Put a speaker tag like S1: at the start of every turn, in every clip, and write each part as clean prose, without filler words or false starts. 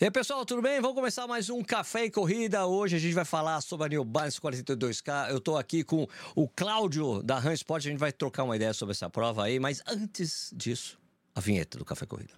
S1: E aí, pessoal, tudo bem? Vamos começar mais um Café e Corrida. Hoje a gente vai falar sobre a New Balance 42K. Eu tô aqui com o Cláudio da Run Sport. A gente vai trocar uma ideia sobre essa prova aí. Mas antes disso, a vinheta do Café e Corrida.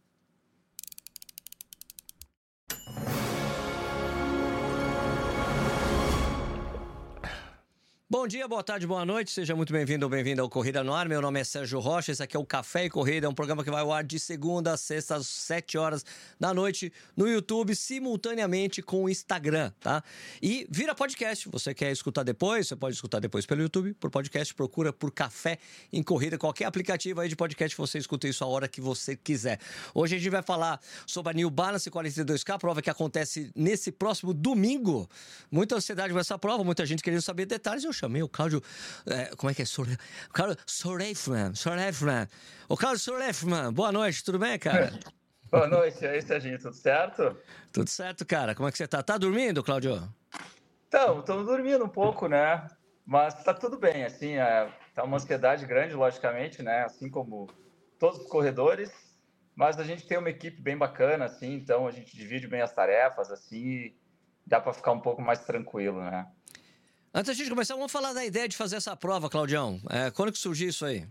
S1: Bom dia, boa tarde, boa noite, seja muito bem-vindo ou bem-vinda ao Corrida no Ar. Meu nome é Sérgio Rocha, esse aqui é o Café e Corrida, é um programa que vai ao ar de segunda a sexta às 7 horas da noite no YouTube, simultaneamente com o Instagram, tá? E vira podcast, você quer escutar depois, você pode escutar depois pelo YouTube, por podcast, procura por Café em Corrida, qualquer aplicativo aí de podcast, você escuta isso a hora que você quiser. Hoje a gente vai falar sobre a New Balance 42K, prova que acontece nesse próximo domingo. Muita ansiedade com essa prova, muita gente querendo saber detalhes, eu chamei o Cláudio, como é que é? Cláudio Sorefman. O Cláudio Sorefman, boa noite, tudo bem, cara?
S2: Boa noite, e aí, Serginho, tudo certo?
S1: Tudo certo, cara, como é que você tá? Tá dormindo, Cláudio?
S2: Então, estamos dormindo um pouco, né? Mas tá tudo bem, assim, tá uma ansiedade grande, logicamente, né? Assim como todos os corredores, mas a gente tem uma equipe bem bacana, assim, então a gente divide bem as tarefas, assim, e dá para ficar um pouco mais tranquilo, né?
S1: Antes de começar, vamos falar da ideia de fazer essa prova, Claudião. Quando que surgiu isso aí?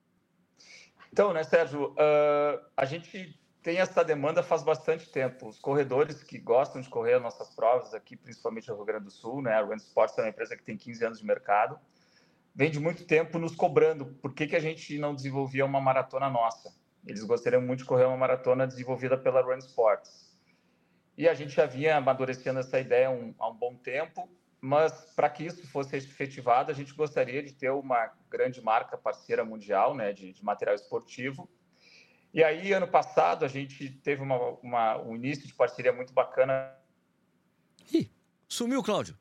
S2: Então, né, Sérgio, a gente tem essa demanda faz bastante tempo. Os corredores que gostam de correr as nossas provas aqui, principalmente no Rio Grande do Sul, né? A Run Sports é uma empresa que tem 15 anos de mercado, vem de muito tempo nos cobrando por que a gente não desenvolvia uma maratona nossa. Eles gostariam muito de correr uma maratona desenvolvida pela Run Sports. E a gente já vinha amadurecendo essa ideia há um bom tempo, mas para que isso fosse efetivado, a gente gostaria de ter uma grande marca parceira mundial, né, de material esportivo. E aí, ano passado, a gente teve um início de parceria muito bacana.
S1: Ih, sumiu, Cláudio.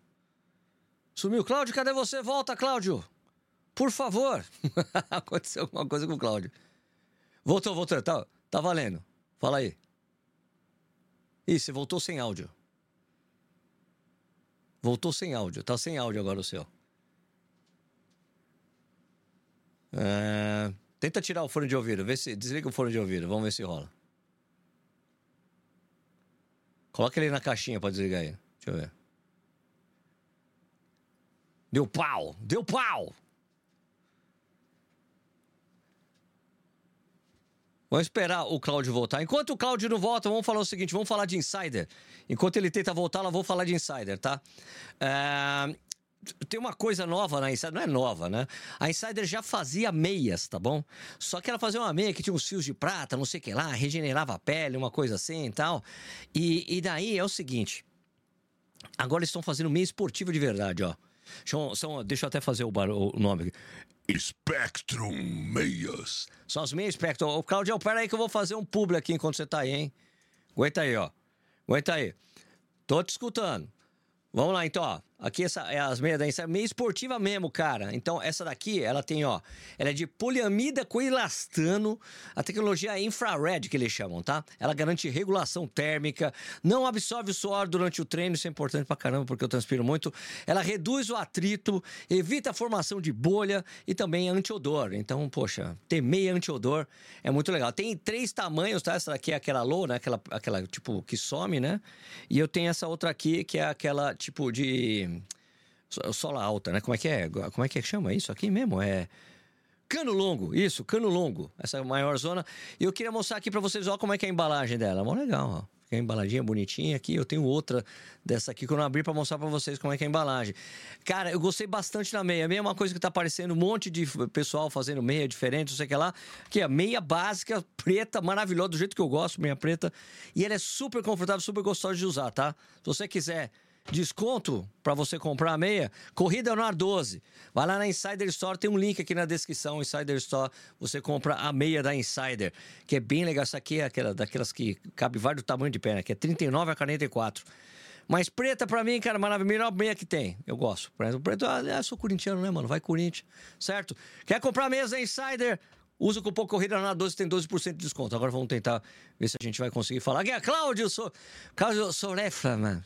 S1: Sumiu, Cláudio, cadê você? Volta, Cláudio. Por favor. Aconteceu alguma coisa com o Cláudio. Voltou. Tá valendo. Fala aí. Ih, você voltou sem áudio. Voltou sem áudio. Tá sem áudio agora o seu. Tenta tirar o fone de ouvido. Desliga o fone de ouvido. Vamos ver se rola. Coloca ele na caixinha pra desligar aí. Deixa eu ver. Deu pau! Vamos esperar o Cláudio voltar. Enquanto o Cláudio não volta, vamos falar o seguinte, vamos falar de Insider. Enquanto ele tenta voltar, eu vou falar de Insider, tá? Tem uma coisa nova na Insider, não é nova, né? A Insider já fazia meias, tá bom? Só que ela fazia uma meia que tinha uns fios de prata, não sei o que lá, regenerava a pele, uma coisa assim e tal. E daí é o seguinte, agora eles estão fazendo meia esportiva de verdade, ó. Deixa eu até fazer o nome aqui. Spectrum Meias. São as meias Spectrum. Ô, Claudião, pera aí que eu vou fazer um publi aqui enquanto você tá aí, hein? Aguenta aí, ó. Aguenta aí. Tô te escutando. Vamos lá, então, ó. Aqui essa é as meias da Insider, meia esportiva mesmo, cara. Então, essa daqui, ela tem, ó, ela é de poliamida com elastano, a tecnologia infrared que eles chamam, tá? Ela garante regulação térmica, não absorve o suor durante o treino, isso é importante pra caramba, porque eu transpiro muito. Ela reduz o atrito, evita a formação de bolha e também é anti-odor. Então, poxa, ter meia anti-odor é muito legal. Tem 3 tamanhos, tá? Essa daqui é aquela low, né? Aquela tipo, que some, né? E eu tenho essa outra aqui, que é aquela tipo de sola alta, né? Como é que chama isso aqui mesmo? Cano longo, isso, cano longo. Essa é a maior zona. E eu queria mostrar aqui pra vocês, ó, como é que é a embalagem dela. É mó legal, ó. Fica a embaladinha bonitinha aqui. Eu tenho outra dessa aqui que eu não abri pra mostrar pra vocês como é que é a embalagem. Cara, eu gostei bastante da meia. A meia é uma coisa que tá aparecendo um monte de pessoal fazendo meia diferente, não sei o que lá. Aqui, a meia básica, preta, maravilhosa, do jeito que eu gosto, meia preta. E ela é super confortável, super gostosa de usar, tá? Se você quiser desconto para você comprar a meia, Corrida no Ar 12. Vai lá na Insider Store, tem um link aqui na descrição, Insider Store, você compra a meia da Insider, que é bem legal. Essa aqui é daquelas que cabe vários tamanhos de perna, que é 39 a 44. Mas preta pra mim, cara, maravilha, melhor meia que tem. Eu gosto. Preto, eu sou corintiano, né, mano? Vai Corinthians, certo? Quer comprar a meia da Insider? Usa o cupom Corrida na 12, tem 12% de desconto. Agora vamos tentar ver se a gente vai conseguir falar. Aqui é Cláudio Sorefman.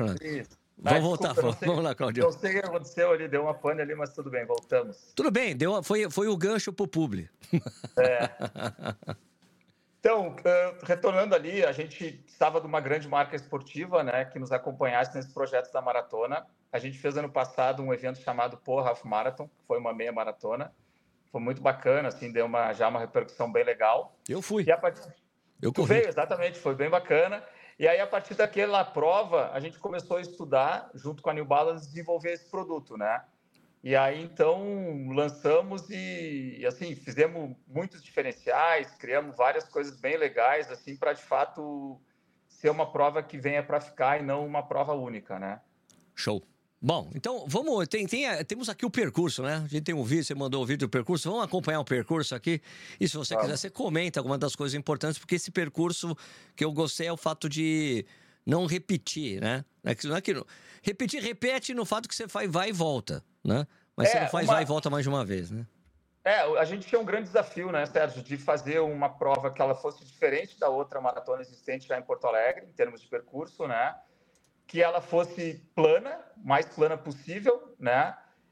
S1: Vamos voltar, vamos lá, Cláudio.
S2: Não sei o que aconteceu ali, deu uma pane ali, mas tudo bem, voltamos.
S1: Tudo bem, foi o gancho pro publi.
S2: Então, retornando ali, a gente estava de uma grande marca esportiva, né, que nos acompanhasse nesse projeto da maratona. A gente fez ano passado um evento chamado Pô Half Marathon, que foi uma meia maratona. Foi muito bacana, assim, deu já uma repercussão bem legal.
S1: Eu fui.
S2: E a partir...
S1: Eu
S2: Tu
S1: corri.
S2: veio, exatamente, foi bem bacana. E aí, a partir daquela prova, a gente começou a estudar, junto com a New Balance, desenvolver esse produto, né? E aí, então, lançamos e assim, fizemos muitos diferenciais, criamos várias coisas bem legais, assim, para, de fato, ser uma prova que venha para ficar e não uma prova única, né?
S1: Show. Bom, então vamos. Temos aqui o percurso, né? A gente tem um vídeo, você mandou o vídeo do percurso. Vamos acompanhar o percurso aqui. E se você quiser, você comenta alguma das coisas importantes, porque esse percurso que eu gostei é o fato de não repetir, né? Não é que repetir, repete no fato que você faz vai e volta, né? Mas você não faz vai e volta mais de uma vez, né?
S2: A gente tinha um grande desafio, né, Sérgio, de fazer uma prova que ela fosse diferente da outra maratona existente lá em Porto Alegre, em termos de percurso, né? Que ela fosse plana, mais plana possível, né?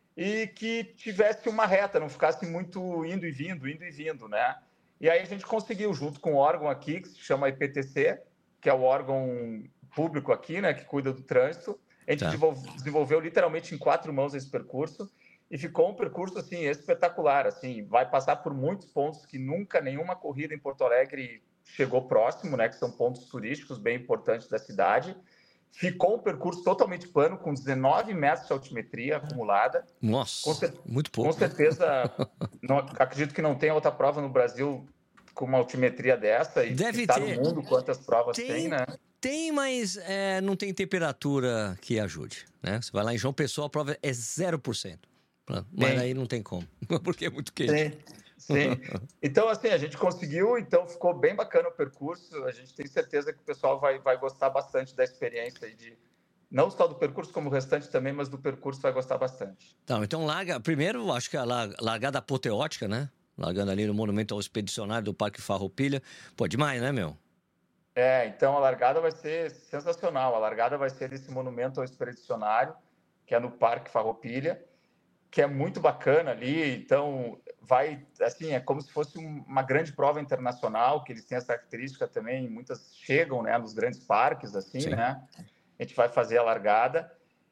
S2: E que tivesse uma reta, não ficasse muito indo e vindo, né? E aí a gente conseguiu, junto com o órgão aqui, que se chama IPTC, que é o órgão público aqui, né, que cuida do trânsito. A gente desenvolveu literalmente em 4 mãos esse percurso e ficou um percurso, assim, espetacular, assim, vai passar por muitos pontos que nunca nenhuma corrida em Porto Alegre chegou próximo, né, que são pontos turísticos bem importantes da cidade. Ficou um percurso totalmente plano, com 19 metros de altimetria acumulada.
S1: Nossa, muito pouco.
S2: Com certeza, acredito que não tem outra prova no Brasil com uma altimetria dessa. E
S1: deve
S2: tá
S1: ter.
S2: No mundo quantas provas tem, né?
S1: Tem, mas não tem temperatura que ajude, né? Você vai lá em João Pessoa, a prova é 0%. Mas aí não tem como, porque é muito quente.
S2: Sim. Então, assim, a gente conseguiu, então ficou bem bacana o percurso. A gente tem certeza que o pessoal vai gostar bastante da experiência de não só do percurso, como o restante também, mas do percurso vai gostar bastante.
S1: Então larga, primeiro, acho que a largada apoteótica, né? Largando ali no Monumento ao Expedicionário do Parque Farroupilha. Pô, demais, né, meu?
S2: Então a largada vai ser sensacional. A largada vai ser desse Monumento ao Expedicionário, que é no Parque Farroupilha, que é muito bacana ali. Então vai, assim, é como se fosse uma grande prova internacional, que eles têm essa característica também, muitas chegam, né, nos grandes parques, assim, Sim. né? A gente vai fazer a largada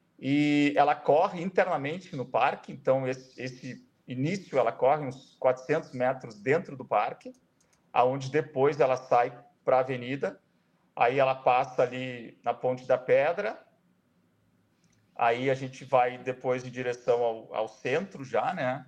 S2: e ela corre internamente no parque, então esse início ela corre uns 400 metros dentro do parque, aonde depois ela sai para a avenida, aí ela passa ali na Ponte da Pedra, aí a gente vai depois em direção ao centro já, né?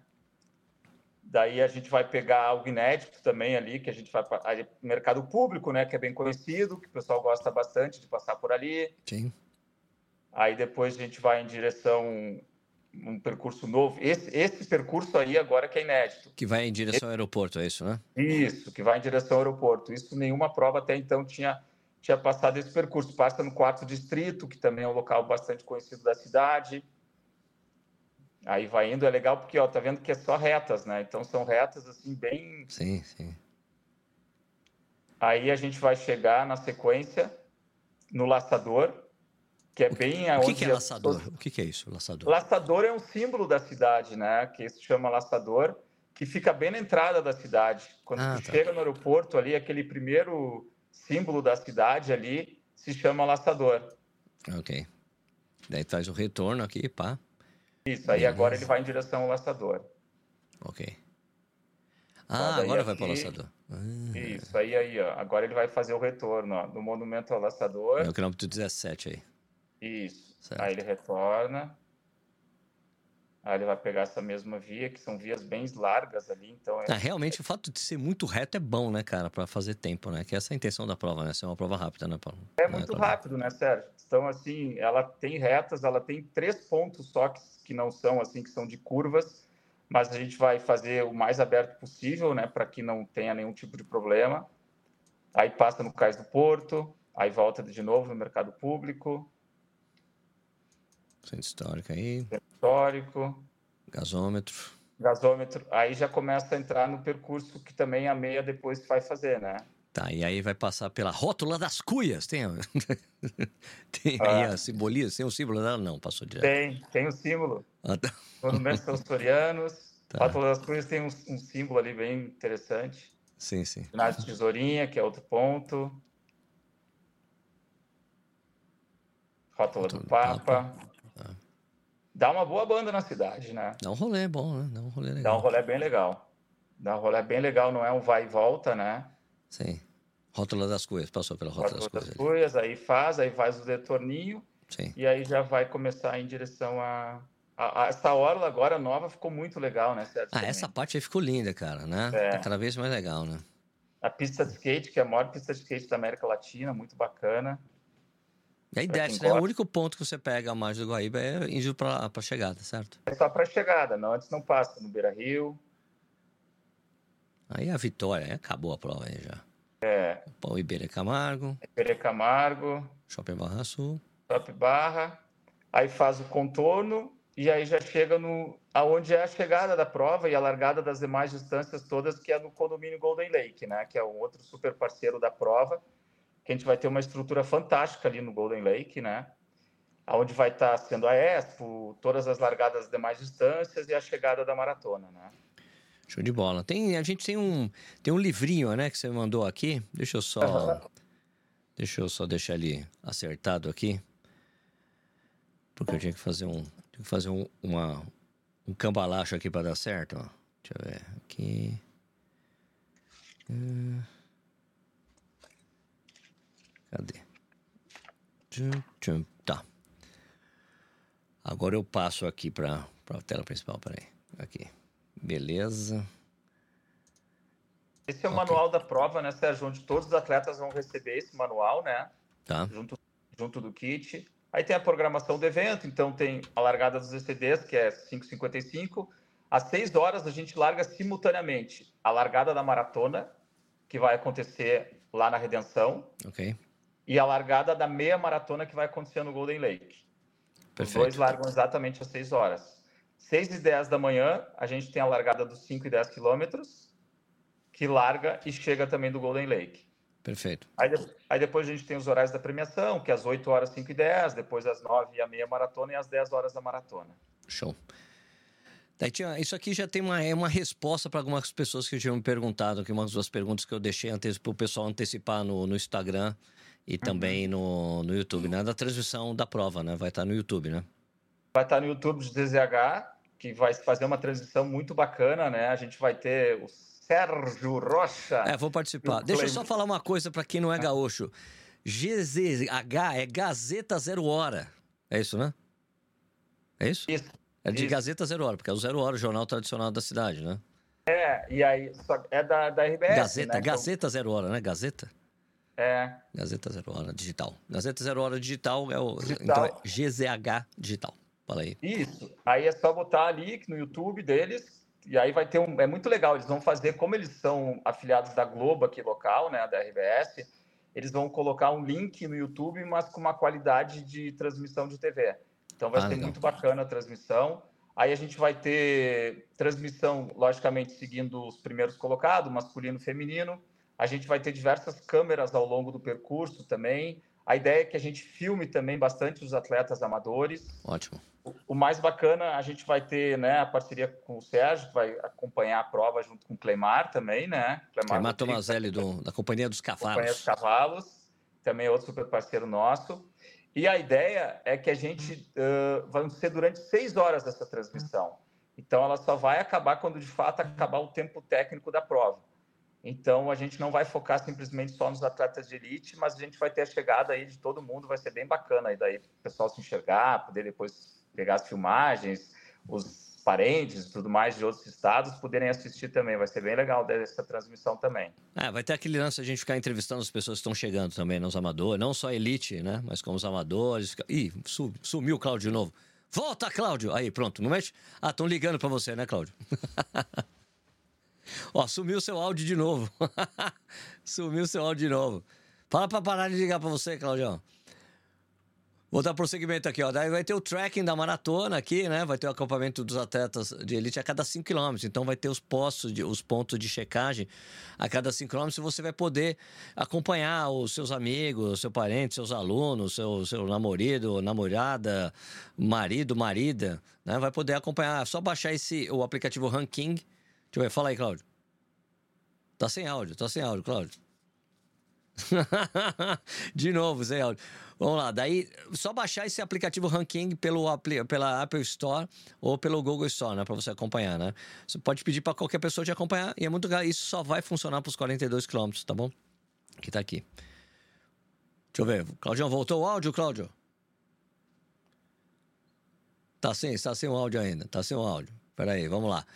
S2: Daí a gente vai pegar algo inédito também ali, que a gente vai para o mercado público, né? Que é bem conhecido, que o pessoal gosta bastante de passar por ali.
S1: Sim.
S2: Aí depois a gente vai em direção um percurso novo. Esse percurso aí agora que é inédito.
S1: Que vai em direção ao aeroporto, é isso, né?
S2: Isso, que vai em direção ao aeroporto. Isso nenhuma prova até então tinha passado esse percurso. Passa no 4º Distrito, que também é um local bastante conhecido da cidade. Aí vai indo, é legal porque, ó, tá vendo que é só retas, né? Então são retas assim bem...
S1: Sim.
S2: Aí a gente vai chegar na sequência no Laçador, que é bem aonde...
S1: O que é Laçador? O que é isso, Laçador?
S2: Laçador é um símbolo da cidade, né? Que se chama Laçador, que fica bem na entrada da cidade. Quando tu chega no aeroporto ali, aquele primeiro símbolo da cidade ali se chama Laçador.
S1: Ok. Daí faz o retorno aqui, pá.
S2: Isso, aí agora ele vai em direção ao Laçador.
S1: Ok. Agora vai para o Laçador.
S2: Isso, aí, ó. Agora ele vai fazer o retorno, ó, do Monumento ao Laçador.
S1: É o quilômetro 17 aí.
S2: Isso.
S1: Certo.
S2: Aí ele retorna. Aí ele vai pegar essa mesma via, que são vias bem largas ali, então...
S1: Realmente, o fato de ser muito reto é bom, né, cara, para fazer tempo, né? Que essa é a intenção da prova, né? Ser uma prova rápida, né, Paulo?
S2: É muito rápido, né, Sérgio? Então, assim, ela tem retas, ela tem 3 pontos só que não são, assim, que são de curvas, mas a gente vai fazer o mais aberto possível, né, para que não tenha nenhum tipo de problema. Aí passa no Cais do Porto, aí volta de novo no Mercado Público.
S1: Centro histórico aí.
S2: Centro histórico.
S1: Gasômetro.
S2: Aí já começa a entrar no percurso que também a meia depois vai fazer, né?
S1: Tá, e aí vai passar pela Rótula das Cuias. Tem aí a simboliza? Tem um símbolo dela? Não, passou direto.
S2: Tem o símbolo.
S1: Tá.
S2: Monumentos Sorianos. Rótula das Cuias tem um símbolo ali bem interessante.
S1: Sim, sim.
S2: Ginásio Tesourinha, que é outro ponto. Rótula do
S1: Rótula do Papa.
S2: Papa. Dá uma boa banda na cidade, né?
S1: Dá um rolê bom, né? Dá um rolê
S2: Dá um
S1: legal.
S2: rolê bem legal. Dá um rolê bem legal, não é um vai e volta, né?
S1: Sim. Rótula das Cuias, passou pela Rótula das
S2: Rótula das
S1: Cuias ali.
S2: Cuias, aí faz o retorninho.
S1: Sim.
S2: E aí já vai começar em direção essa orla agora nova ficou muito legal, né, Sérgio?
S1: Ah, essa parte aí ficou linda, cara, né? Tá cada vez mais legal, né?
S2: A pista de skate, que é a maior pista de skate da América Latina, muito bacana.
S1: E aí
S2: Pra
S1: desce,
S2: quem
S1: né? O
S2: gosta.
S1: único ponto que você pega a margem do Guaíba é indo pra chegada, certo?
S2: É só para chegada, não, antes não passa no Beira-Rio.
S1: Aí a vitória, aí acabou a prova aí já. O Iberê Camargo,
S2: Iberê Camargo,
S1: Shopping Barra Sul.
S2: Top Barra, aí faz o contorno e aí já chega aonde é a chegada da prova e a largada das demais distâncias todas, que é no condomínio Golden Lake, né? Que é um outro super parceiro da prova, que a gente vai ter uma estrutura fantástica ali no Golden Lake, né? Onde vai estar sendo a Expo, todas as largadas das demais distâncias e a chegada da maratona, né?
S1: Show de bola. A gente tem um livrinho, né, que você mandou aqui. Deixa eu só deixar ele acertado aqui. Porque eu tinha que fazer um cambalacho aqui para dar certo, ó. Deixa eu ver aqui. Cadê? Tá. Agora eu passo aqui para a tela principal, peraí. Aqui. Beleza.
S2: Esse é o manual da prova, né, Sérgio? Onde todos os atletas vão receber esse manual, né?
S1: Tá.
S2: Junto do kit. Aí tem a programação do evento, então tem a largada dos ECDs, que é 5h55. Às 6 horas a gente larga simultaneamente a largada da maratona, que vai acontecer lá na Redenção.
S1: Ok.
S2: E a largada da meia maratona, que vai acontecer no Golden Lake.
S1: Perfeito.
S2: Os dois largam exatamente às 6 horas. 6h10 da manhã, a gente tem a largada dos 5 e 10 quilômetros, que larga e chega também do Golden Lake.
S1: Perfeito.
S2: Aí depois a gente tem os horários da premiação, que é às 8 horas, 5 e 10, depois às 9 a meia maratona e às 10 horas da maratona.
S1: Show. Daí, isso aqui já tem uma resposta para algumas pessoas que tinham me perguntado, que umas das perguntas que eu deixei para o pessoal antecipar no Instagram e também no YouTube, né? Da transmissão da prova, né? Vai estar no YouTube, né?
S2: Vai estar no YouTube do DZH, que vai fazer uma transmissão muito bacana, né? A gente vai ter o Sérgio Rocha.
S1: Vou participar. Deixa eu só falar uma coisa para quem não é gaúcho. GZH é Gazeta Zero Hora. É isso, né? É isso?
S2: Isso.
S1: É de Gazeta Zero Hora, porque é o Zero Hora, o jornal tradicional da cidade, né?
S2: E aí é da RBS,
S1: Gazeta,
S2: né?
S1: Gazeta Zero Hora, né? Gazeta?
S2: É.
S1: Gazeta Zero Hora Digital. Gazeta Zero Hora Digital é o...
S2: Digital.
S1: Então é GZH Digital. Fala aí.
S2: Isso. Aí é só botar ali no YouTube deles, e aí vai ter é muito legal, eles vão fazer, como eles são afiliados da Globo aqui local, né, da RBS, eles vão colocar um link no YouTube, mas com uma qualidade de transmissão de TV. Então vai ser
S1: legal.
S2: muito bacana a transmissão. Aí a gente vai ter transmissão, logicamente, seguindo os primeiros colocados, masculino e feminino. A gente vai ter diversas câmeras ao longo do percurso também. A ideia é que a gente filme também bastante os atletas amadores.
S1: Ótimo.
S2: O mais bacana, a gente vai ter, né, a parceria com o Sérgio, que vai acompanhar a prova junto com o Cleimar também, né?
S1: Cleimar Tomazelli, da Companhia dos Cavalos.
S2: Companhia dos Cavalos, também é outro super parceiro nosso. E a ideia é que a gente vai ser durante 6 horas essa transmissão. Então, ela só vai acabar quando, de fato, acabar o tempo técnico da prova. Então, a gente não vai focar simplesmente só nos atletas de elite, mas a gente vai ter a chegada aí de todo mundo, vai ser bem bacana aí daí o pessoal se enxergar, poder depois pegar as filmagens, os parentes e tudo mais de outros estados poderem assistir também. Vai ser bem legal dessa transmissão também.
S1: Vai ter aquele lance de a gente ficar entrevistando as pessoas que estão chegando também, os amadores, não só elite, né? Mas como os amadores. Ih, sumiu o Cláudio de novo. Volta, Cláudio! Aí, pronto, não mexe? Estão ligando para você, né, Cláudio? Ó, sumiu seu áudio de novo. Sumiu seu áudio de novo. Fala para parar de ligar para você, Claudião. Vou dar prosseguimento aqui, ó. Daí vai ter o tracking da maratona aqui, né? Vai ter o acampamento dos atletas de elite a cada 5 km. Então vai ter os pontos de checagem a cada 5 km. Você vai poder acompanhar os seus amigos, seu parente, seus alunos, seu namorado, namorada, marido, marida, né? Vai poder acompanhar. É só baixar o aplicativo Ranking. Deixa eu ver, fala aí, Cláudio. Tá sem áudio, Cláudio. De novo, sem áudio. Vamos lá, daí só baixar esse aplicativo Ranking pela Apple Store ou pelo Google Store, né, para você acompanhar, né? Você pode pedir para qualquer pessoa te acompanhar e é muito legal. Isso só vai funcionar para os 42 quilômetros, tá bom? Que tá aqui. Deixa eu ver. Claudião, voltou o áudio, Cláudio? Tá sem o áudio ainda. Tá sem o áudio. Peraí, vamos lá.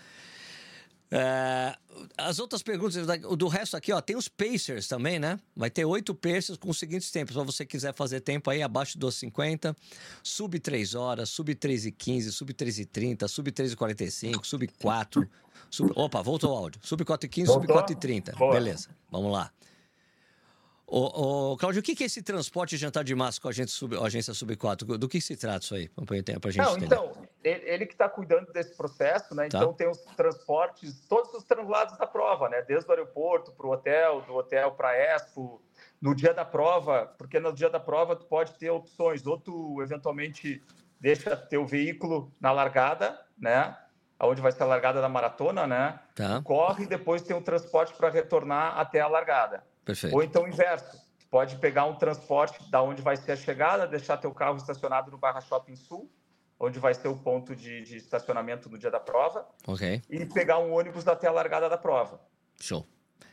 S1: As outras perguntas do resto aqui, ó, tem os Pacers também, né? Vai ter 8 Pacers com os seguintes tempos. Se você quiser fazer tempo aí abaixo dos 50, sub 3 horas, sub 3:15, sub 3:30, sub 3:45, sub 4. Opa, voltou o áudio. Sub 4:15, sub 4:30. Beleza, vamos lá. Cláudio, o que é esse transporte de jantar de massa com a agência Sub 4? Do que se trata isso aí? Pra gente entender.
S2: Então, ele que está cuidando desse processo, né? Tá. Então, tem os transportes, todos os translados da prova, né? Desde o aeroporto para o hotel, do hotel para a Expo, no dia da prova, porque no dia da prova tu pode ter opções, ou tu, eventualmente, deixa teu veículo na largada, né? Onde vai ser a largada da maratona, né?
S1: Tá.
S2: Corre e depois tem um transporte para retornar até a largada.
S1: Perfeito.
S2: Ou então o inverso, tu pode pegar um transporte da onde vai ser a chegada, deixar teu carro estacionado no Barra Shopping Sul, onde vai ser o ponto de estacionamento no dia da prova, e pegar um ônibus até a largada da prova.
S1: Show.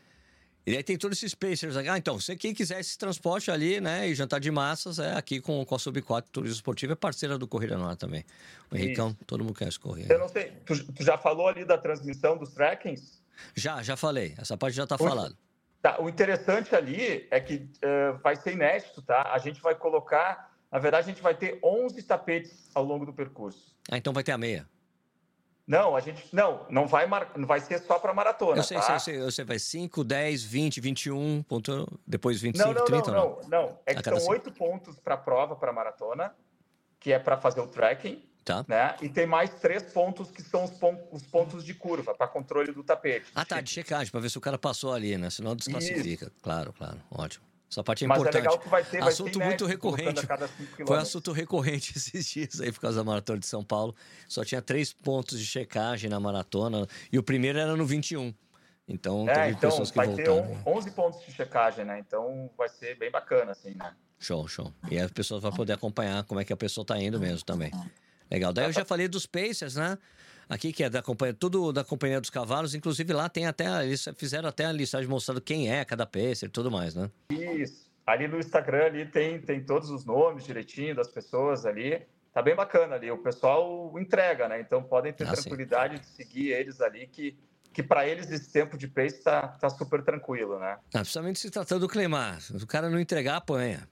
S1: E aí tem todos esses Pacers. Então, quem quiser esse transporte ali, né, e jantar de massas, é aqui com a Sub 4 Turismo Esportivo, é parceira do Corrida no Ar também. O Henricão, todo mundo quer correr.
S2: Eu não sei, tu já falou ali da transmissão dos trackings?
S1: Já falei. Essa parte já está falada.
S2: Tá, o interessante ali é que vai ser inédito, tá? A gente vai colocar... Na verdade, a gente vai ter 11 tapetes ao longo do percurso.
S1: Então vai ter a meia.
S2: Não, não vai ser só para maratona,
S1: eu sei, vai 5, 10, 20, 21, depois 25, 30 ou
S2: não. É que são 8 pontos para a prova, para a maratona, que é para fazer o tracking.
S1: Tá.
S2: Né? E tem mais 3 pontos que são os pontos de curva, para controle do tapete.
S1: De checagem, para ver se o cara passou ali, né? Senão desclassifica. Isso. Claro, ótimo. Essa parte é importante.
S2: Mas é legal que vai ter
S1: assunto
S2: muito
S1: recorrente. Foi assunto recorrente esses dias aí por causa da maratona de São Paulo. Só tinha 3 pontos de checagem na maratona e o primeiro era no 21. Então, teve pessoas que voltaram.
S2: Vai ter 11 pontos de checagem, né? Então, vai ser bem bacana, assim, né?
S1: Show. E aí as pessoas vão poder acompanhar como é que a pessoa tá indo mesmo também. Legal. Daí eu já falei dos Pacers, né? Aqui que é tudo da Companhia dos Cavalos. Inclusive lá tem eles fizeram até a listagem mostrando quem é cada Pacer e tudo mais, né?
S2: Isso. Ali no Instagram ali tem todos os nomes direitinho das pessoas ali. Tá bem bacana ali. O pessoal entrega, né? Então podem ter tranquilidade de seguir eles ali, que para eles esse tempo de pace tá super tranquilo, né?
S1: Principalmente se tratando do Clemar. Se o cara não entregar, apanha.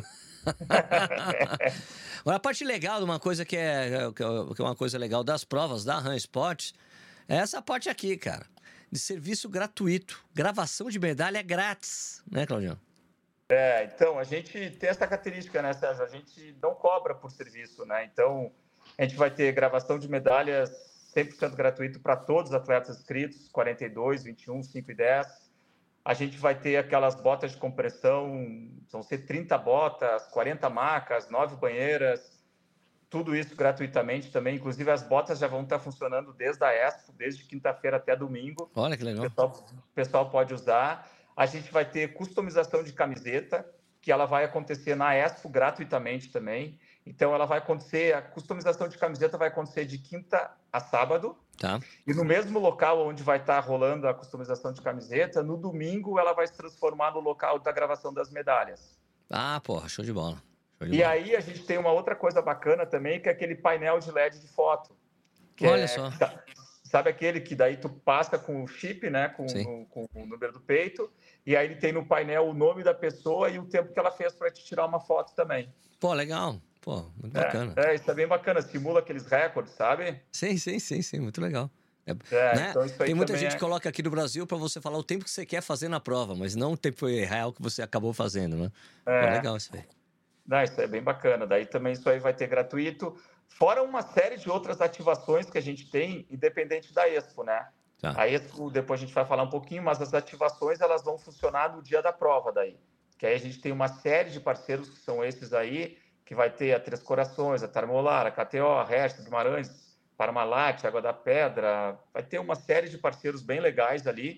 S1: Agora, a parte legal de uma coisa que é uma coisa legal das provas da Run Sports é essa parte aqui, cara. De serviço gratuito. Gravação de medalha grátis, né, Claudião?
S2: Então, a gente tem essa característica, né, Sérgio? A gente não cobra por serviço, né? Então, a gente vai ter gravação de medalhas 100% gratuito para todos os atletas inscritos, 42, 21, 5 e 10. A gente vai ter aquelas botas de compressão, vão ser 30 botas, 40 macas, 9 banheiras, tudo isso gratuitamente também. Inclusive, as botas já vão estar funcionando desde a Expo, desde quinta-feira até domingo.
S1: Olha que legal.
S2: O pessoal pode usar. A gente vai ter customização de camiseta, que ela vai acontecer na Expo gratuitamente também. Então, a customização de camiseta vai acontecer de quinta a sábado.
S1: Tá.
S2: E no mesmo local onde vai estar rolando a customização de camiseta, no domingo ela vai se transformar no local da gravação das medalhas.
S1: Show de bola.
S2: Aí a gente tem uma outra coisa bacana também, que é aquele painel de LED de foto.
S1: Olha só.
S2: Sabe aquele que daí tu passa com o chip, né, com o número do peito, e aí ele tem no painel o nome da pessoa e o tempo que ela fez para te tirar uma foto também.
S1: Legal. Muito bacana.
S2: Isso é bem bacana, simula aqueles recordes, sabe?
S1: Sim, muito legal. Né?
S2: Então isso aí
S1: tem muita gente que coloca aqui no Brasil para você falar o tempo que você quer fazer na prova, mas não o tempo real que você acabou fazendo, né? Legal isso aí.
S2: Isso é bem bacana. Daí também isso aí vai ter gratuito, fora uma série de outras ativações que a gente tem, independente da Expo, né?
S1: Tá.
S2: A Expo, depois a gente vai falar um pouquinho, mas as ativações elas vão funcionar no dia da prova daí. Que aí a gente tem uma série de parceiros que são esses aí, que vai ter a Três Corações, a Termolar, a KTO, a Resta, Guimarães, Parmalat, Água da Pedra. Vai ter uma série de parceiros bem legais ali,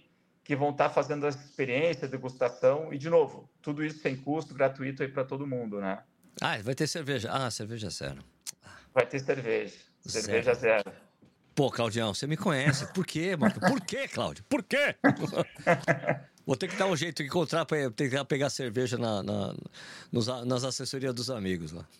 S2: que vão estar fazendo essa experiência, degustação, e, de novo, tudo isso sem custo, gratuito aí para todo mundo, né?
S1: Ah, vai ter cerveja. Ah, cerveja zero.
S2: Vai ter cerveja. Cerveja zero.
S1: Pô, Claudião, você me conhece. Por quê, Marco? Por quê, Cláudio? Por quê? Vou ter que dar um jeito de encontrar para tentar pegar cerveja nas assessorias dos amigos lá.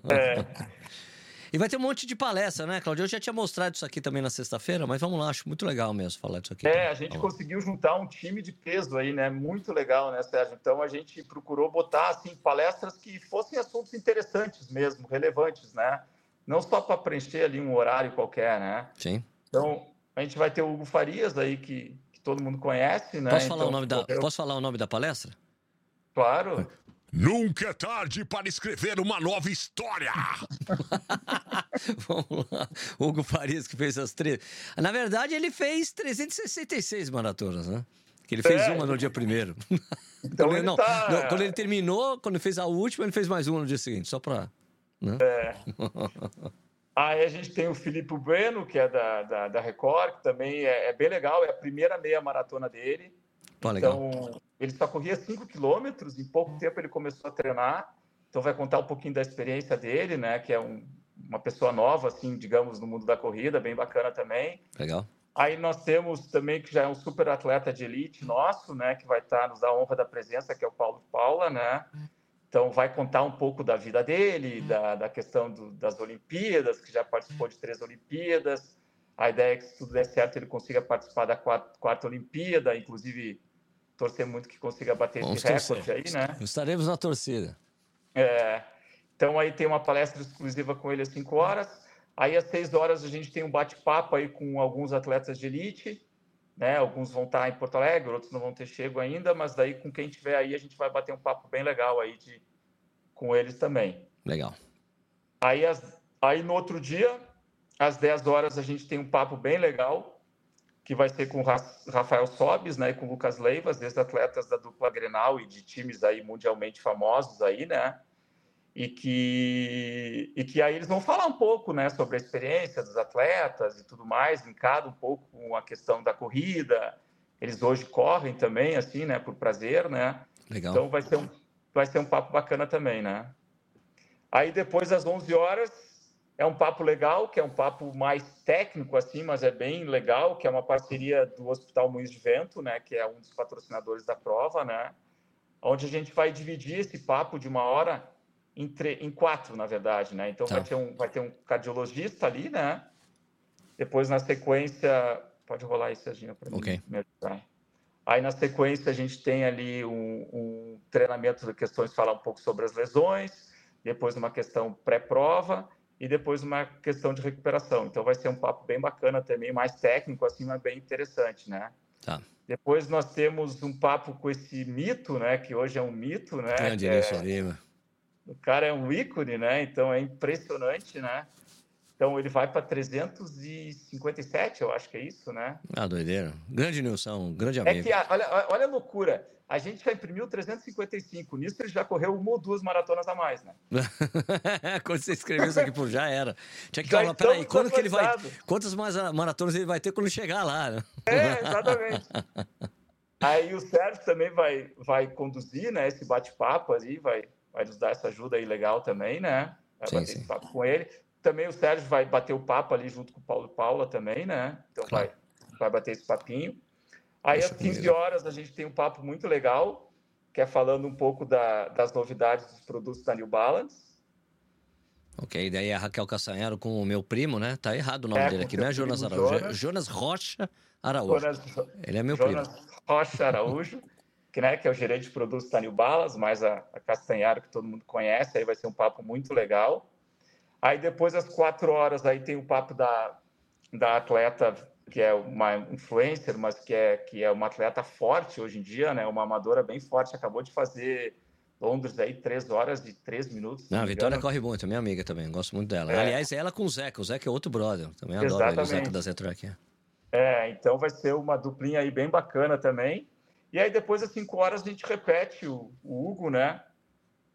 S1: E vai ter um monte de palestra, né, Cláudio? Eu já tinha mostrado isso aqui também na sexta-feira, mas vamos lá, acho muito legal mesmo falar disso aqui.
S2: A gente conseguiu juntar um time de peso aí, né? Muito legal, né, Sérgio? Então, a gente procurou botar, assim, palestras que fossem assuntos interessantes mesmo, relevantes, né? Não só para preencher ali um horário qualquer, né?
S1: Sim.
S2: Então, a gente vai ter o Hugo Farias aí, que todo mundo conhece, né?
S1: Posso falar o nome da palestra?
S2: Claro.
S3: Nunca é tarde para escrever uma nova história.
S1: Vamos lá. Hugo Farias, que fez as três. Na verdade, ele fez 366 maratonas, né? Que ele fez uma no dia primeiro.
S2: Então,
S1: quando ele terminou, quando ele fez a última, ele fez mais uma no dia seguinte, só para... Né?
S2: Aí a gente tem o Filipe Bueno, que é da Record, que também é bem legal, é a primeira meia maratona dele.
S1: Pô,
S2: então,
S1: legal.
S2: ele só corria 5 quilômetros, em pouco tempo ele começou a treinar, então vai contar um pouquinho da experiência dele, né, que é uma pessoa nova, assim, digamos, no mundo da corrida, bem bacana também.
S1: Legal.
S2: Aí nós temos também, que já é um super atleta de elite nosso, né, que vai nos dar a honra da presença, que é o Paulo Paula, né. Então, vai contar um pouco da vida dele, da questão das Olimpíadas, que já participou de 3 Olimpíadas. A ideia é que, se tudo der certo, ele consiga participar da quarta Olimpíada, inclusive torcer muito que consiga bater esse recorde aí, né?
S1: Estaremos na torcida.
S2: Então, aí tem uma palestra exclusiva com ele às 5 horas. Aí, às 6 horas, a gente tem um bate-papo aí com alguns atletas de elite, né? Alguns vão estar em Porto Alegre, outros não vão ter chego ainda, mas daí com quem tiver aí a gente vai bater um papo bem legal aí com eles também.
S1: Legal.
S2: Aí no outro dia, às 10 horas, a gente tem um papo bem legal, que vai ser com o Rafael Sobis, né, e com o Lucas Leivas, ex-atletas da dupla Grenal e de times aí mundialmente famosos aí, né? E que aí eles vão falar um pouco, né, sobre a experiência dos atletas e tudo mais, linkado um pouco com a questão da corrida. Eles hoje correm também, assim, né, por prazer, né?
S1: Legal.
S2: Então vai ser um papo bacana também, né? Aí depois, às 11 horas, é um papo legal, que é um papo mais técnico, assim, mas é bem legal, que é uma parceria do Hospital Moinhos de Vento, né, que é um dos patrocinadores da prova, né? Onde a gente vai dividir esse papo de 1 hora em 4, na verdade, né? Então, vai ter um cardiologista ali, né? Depois, na sequência... Pode rolar aí, Serginho, para mim me ajudar. Aí, na sequência, a gente tem ali um treinamento de questões, falar um pouco sobre as lesões, depois uma questão pré-prova e depois uma questão de recuperação. Então, vai ser um papo bem bacana também, mais técnico, assim, mas bem interessante, né?
S1: Tá.
S2: Depois, nós temos um papo com esse mito, né? Que hoje é um mito, né? O cara é um ícone, né? Então, é impressionante, né? Então, ele vai para 357, eu acho que é isso, né?
S1: Ah, doideira. Grande Nilson, grande amigo.
S2: Olha a loucura. A gente já imprimiu 355. Nisso, ele já correu 1 ou 2 maratonas a mais, né?
S1: Quando você escreveu isso aqui, pô, já era. Tinha que falar, peraí, quando que ele vai... Quantas mais maratonas ele vai ter quando chegar lá, né?
S2: Exatamente. Aí o Sérgio também vai conduzir, né, esse bate-papo ali, vai nos dar essa ajuda aí legal também, né? Vai bater esse papo com ele. Também o Sérgio vai bater o papo ali junto com o Paulo Paula também, né? Então claro. vai bater esse papinho. Aí às 15 horas a gente tem um papo muito legal, que é falando um pouco das novidades dos produtos da New Balance.
S1: Ok, daí é a Raquel Castanharo com o meu primo, né? Tá errado o nome dele aqui, não é Jonas Araújo, é Jonas Rocha Araújo. Ele é meu primo.
S2: Jonas Rocha Araújo, que é o gerente de produtos da New Balance, mais a Castanharo, que todo mundo conhece, aí vai ser um papo muito legal. Aí depois, às 4 horas, aí tem o papo da atleta, que é uma influencer, mas que é uma atleta forte hoje em dia, né? Uma amadora bem forte, acabou de fazer Londres aí 3 horas e 3 minutos.
S1: Não, a Vitória corre muito, minha amiga também, gosto muito dela. Aliás, ela com o Zeca é outro brother, também adoro ele, o Zeca da Zetrack.
S2: Então vai ser uma duplinha aí bem bacana também. E aí depois, às 5 horas, a gente repete o Hugo, né?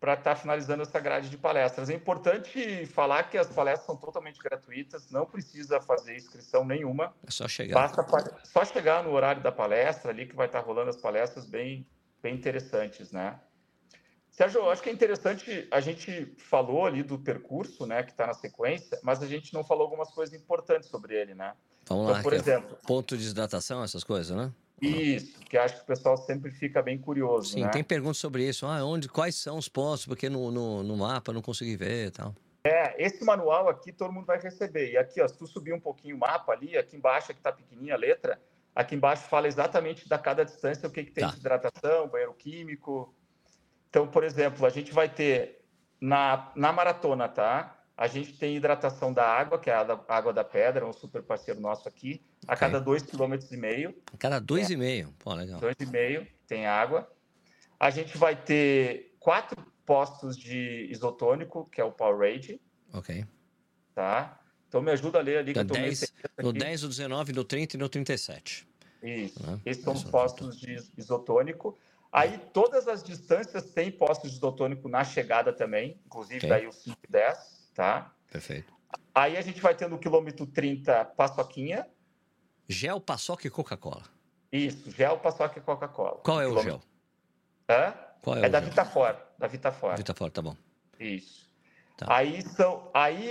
S2: para estar finalizando essa grade de palestras. É importante falar que as palestras são totalmente gratuitas, não precisa fazer inscrição nenhuma.
S1: É só chegar.
S2: Basta só chegar no horário da palestra ali, que vai estar rolando as palestras bem interessantes, né? Sérgio, eu acho que é interessante, a gente falou ali do percurso, né, que está na sequência, mas a gente não falou algumas coisas importantes sobre ele, né?
S1: Vamos
S2: então,
S1: lá,
S2: por exemplo...
S1: ponto de hidratação, essas coisas, né?
S2: Isso, que acho que o pessoal sempre fica bem curioso,
S1: Sim,
S2: né?
S1: tem perguntas sobre isso. Quais são os pontos? Porque no mapa eu não consegui ver e tal.
S2: Esse manual aqui todo mundo vai receber. E aqui, ó, se tu subir um pouquinho o mapa ali, aqui embaixo, aqui tá pequenininha a letra, aqui embaixo fala exatamente da cada distância o que tem de hidratação, banheiro químico. Então, por exemplo, a gente vai ter na maratona, tá? A gente tem hidratação da água, que é a água da pedra, um super parceiro nosso aqui, a cada 2,5 km.
S1: A cada 2,5? Pô, legal.
S2: 2,5 tem água. A gente vai ter 4 postos de isotônico, que é o Powerade.
S1: Ok.
S2: Tá? Então me ajuda a ler ali.
S1: No 10, no 10, no 19, no 30 e no 37.
S2: Isso. Esses são os postos de isotônico. Aí todas as distâncias têm postos de isotônico na chegada também, inclusive daí os 5 e 10, tá?
S1: Perfeito.
S2: Aí a gente vai ter no quilômetro 30 paçoquinha.
S1: Gel, paçoca e Coca-Cola.
S2: Isso, gel, paçoca e Coca-Cola.
S1: Qual é o gel?
S2: Hã?
S1: Qual
S2: é da Vitafor. Da Vitafor.
S1: Vitafor, tá bom.
S2: Isso.
S1: Tá.
S2: Aí são.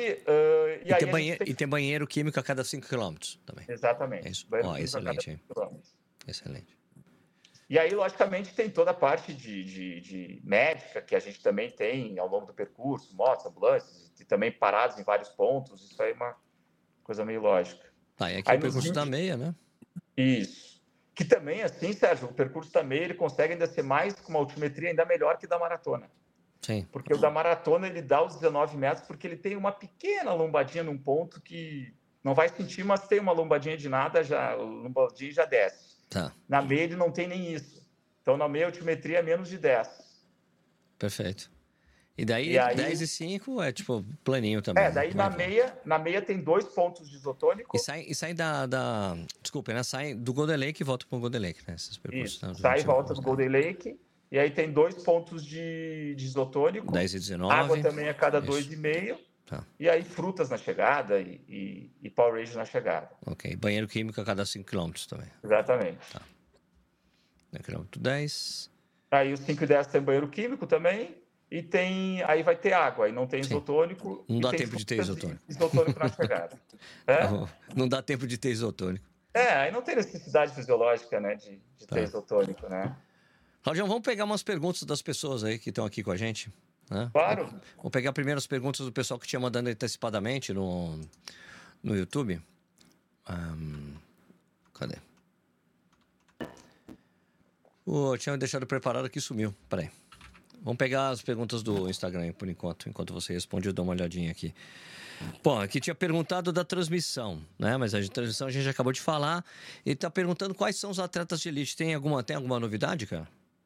S1: E tem banheiro químico a cada 5 km também.
S2: Exatamente.
S1: É isso.
S2: Excelente, hein?
S1: Excelente.
S2: E aí, logicamente, tem toda a parte de médica, que a gente também tem ao longo do percurso, motos, ambulâncias, e também parados em vários pontos. Isso aí é uma coisa meio lógica.
S1: Tá, e aqui aí, o percurso da meia, né?
S2: Isso. Que também, assim, Sérgio, o percurso da meia, ele consegue ainda ser mais, com uma altimetria ainda melhor que da maratona.
S1: Sim.
S2: Porque o da maratona, ele dá os 19 metros, porque ele tem uma pequena lombadinha num ponto que não vai sentir, mas tem uma lombadinha de nada, a lombadinha já desce.
S1: Tá.
S2: Na meia ele não tem nem isso. Então, na meia a altimetria é menos de 10.
S1: Perfeito. E daí 10 e 5 é tipo planinho também.
S2: Daí na meia tem 2 pontos de isotônico.
S1: E sai desculpa, né? Sai do Golden Lake e volta para o Golden Lake, né? Esses percursos.
S2: Isso, sai e volta do Golden Lake. E aí tem 2 pontos de isotônico.
S1: 10 e 19.
S2: Água também a cada 2,5.
S1: Tá.
S2: E aí frutas na chegada e Powerade na chegada.
S1: Ok. Banheiro químico a cada 5 km também.
S2: Exatamente.
S1: Tá. No quilômetro 10.
S2: Aí os 5 e 10 tem banheiro químico também. E tem. Aí vai ter água, aí não tem isotônico.
S1: Não dá tempo de ter isotônico.
S2: Isotônico na chegada.
S1: Não dá tempo de ter isotônico.
S2: Aí não tem necessidade fisiológica, né, de ter isotônico, né?
S1: Claudião, vamos pegar umas perguntas das pessoas aí que estão aqui com a gente. Né?
S2: Claro.
S1: Vou pegar primeiro as perguntas do pessoal que tinha mandando antecipadamente no YouTube. Cadê? Tinha deixado preparado aqui e sumiu. Peraí. Vamos pegar as perguntas do Instagram por enquanto. Enquanto você responde, eu dou uma olhadinha aqui. Bom, aqui tinha perguntado da transmissão, né? Mas a transmissão a gente já acabou de falar. Ele está perguntando quais são os atletas de elite. Tem alguma novidade, cara?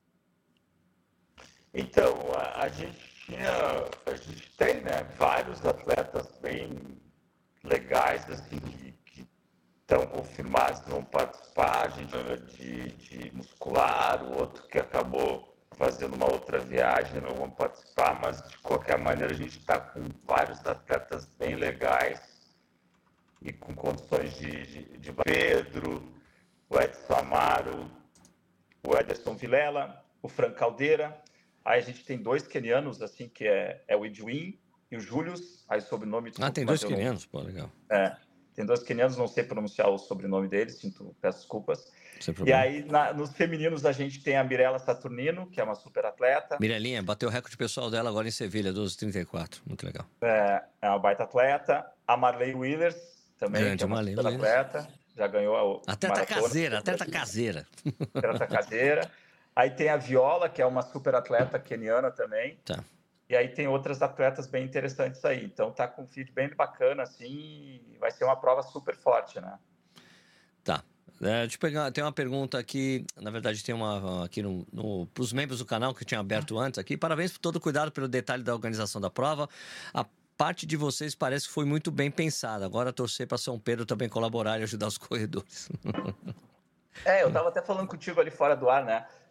S2: Então, a gente tem, né, vários atletas bem legais, assim, que estão confirmados, vão participar. A gente de muscular, o outro que acabou fazendo uma outra viagem, não vão participar, mas de qualquer maneira a gente está com vários atletas bem legais e com condições de Pedro, o Edson Amaro, o Ederson Vilela, o Fran Caldeira. Aí a gente tem 2 quenianos, assim, que é o Edwin e o Julius, aí o sobrenome...
S1: tem 2 quenianos, pô, legal.
S2: Tem 2 quenianos, não sei pronunciar o sobrenome deles, peço desculpas.
S1: Sem
S2: e
S1: problema.
S2: aí, nos femininos, a gente tem a Mirella Saturnino, que é uma super atleta.
S1: Mirelinha, bateu o recorde pessoal dela agora em Sevilha, 12,34, muito legal.
S2: É uma baita atleta. A Marley Wheelers, também,
S1: grande,
S2: que é uma
S1: Marley
S2: super atleta, já ganhou a
S1: atleta
S2: maratona.
S1: caseira, atleta caseira.
S2: Atleta caseira. Aí tem a Viola, que é uma super atleta keniana também.
S1: Tá.
S2: E aí tem outras atletas bem interessantes aí. Então tá com um feed bem bacana, assim, e vai ser uma prova super forte, né?
S1: Tá. Deixa eu pegar, tem uma pergunta aqui, na verdade tem uma aqui para os membros do canal que eu tinha aberto antes aqui. Parabéns por todo o cuidado pelo detalhe da organização da prova. A parte de vocês parece que foi muito bem pensada. Agora torcer para São Pedro também colaborar e ajudar os corredores.
S2: Eu tava até falando contigo ali fora do ar, né?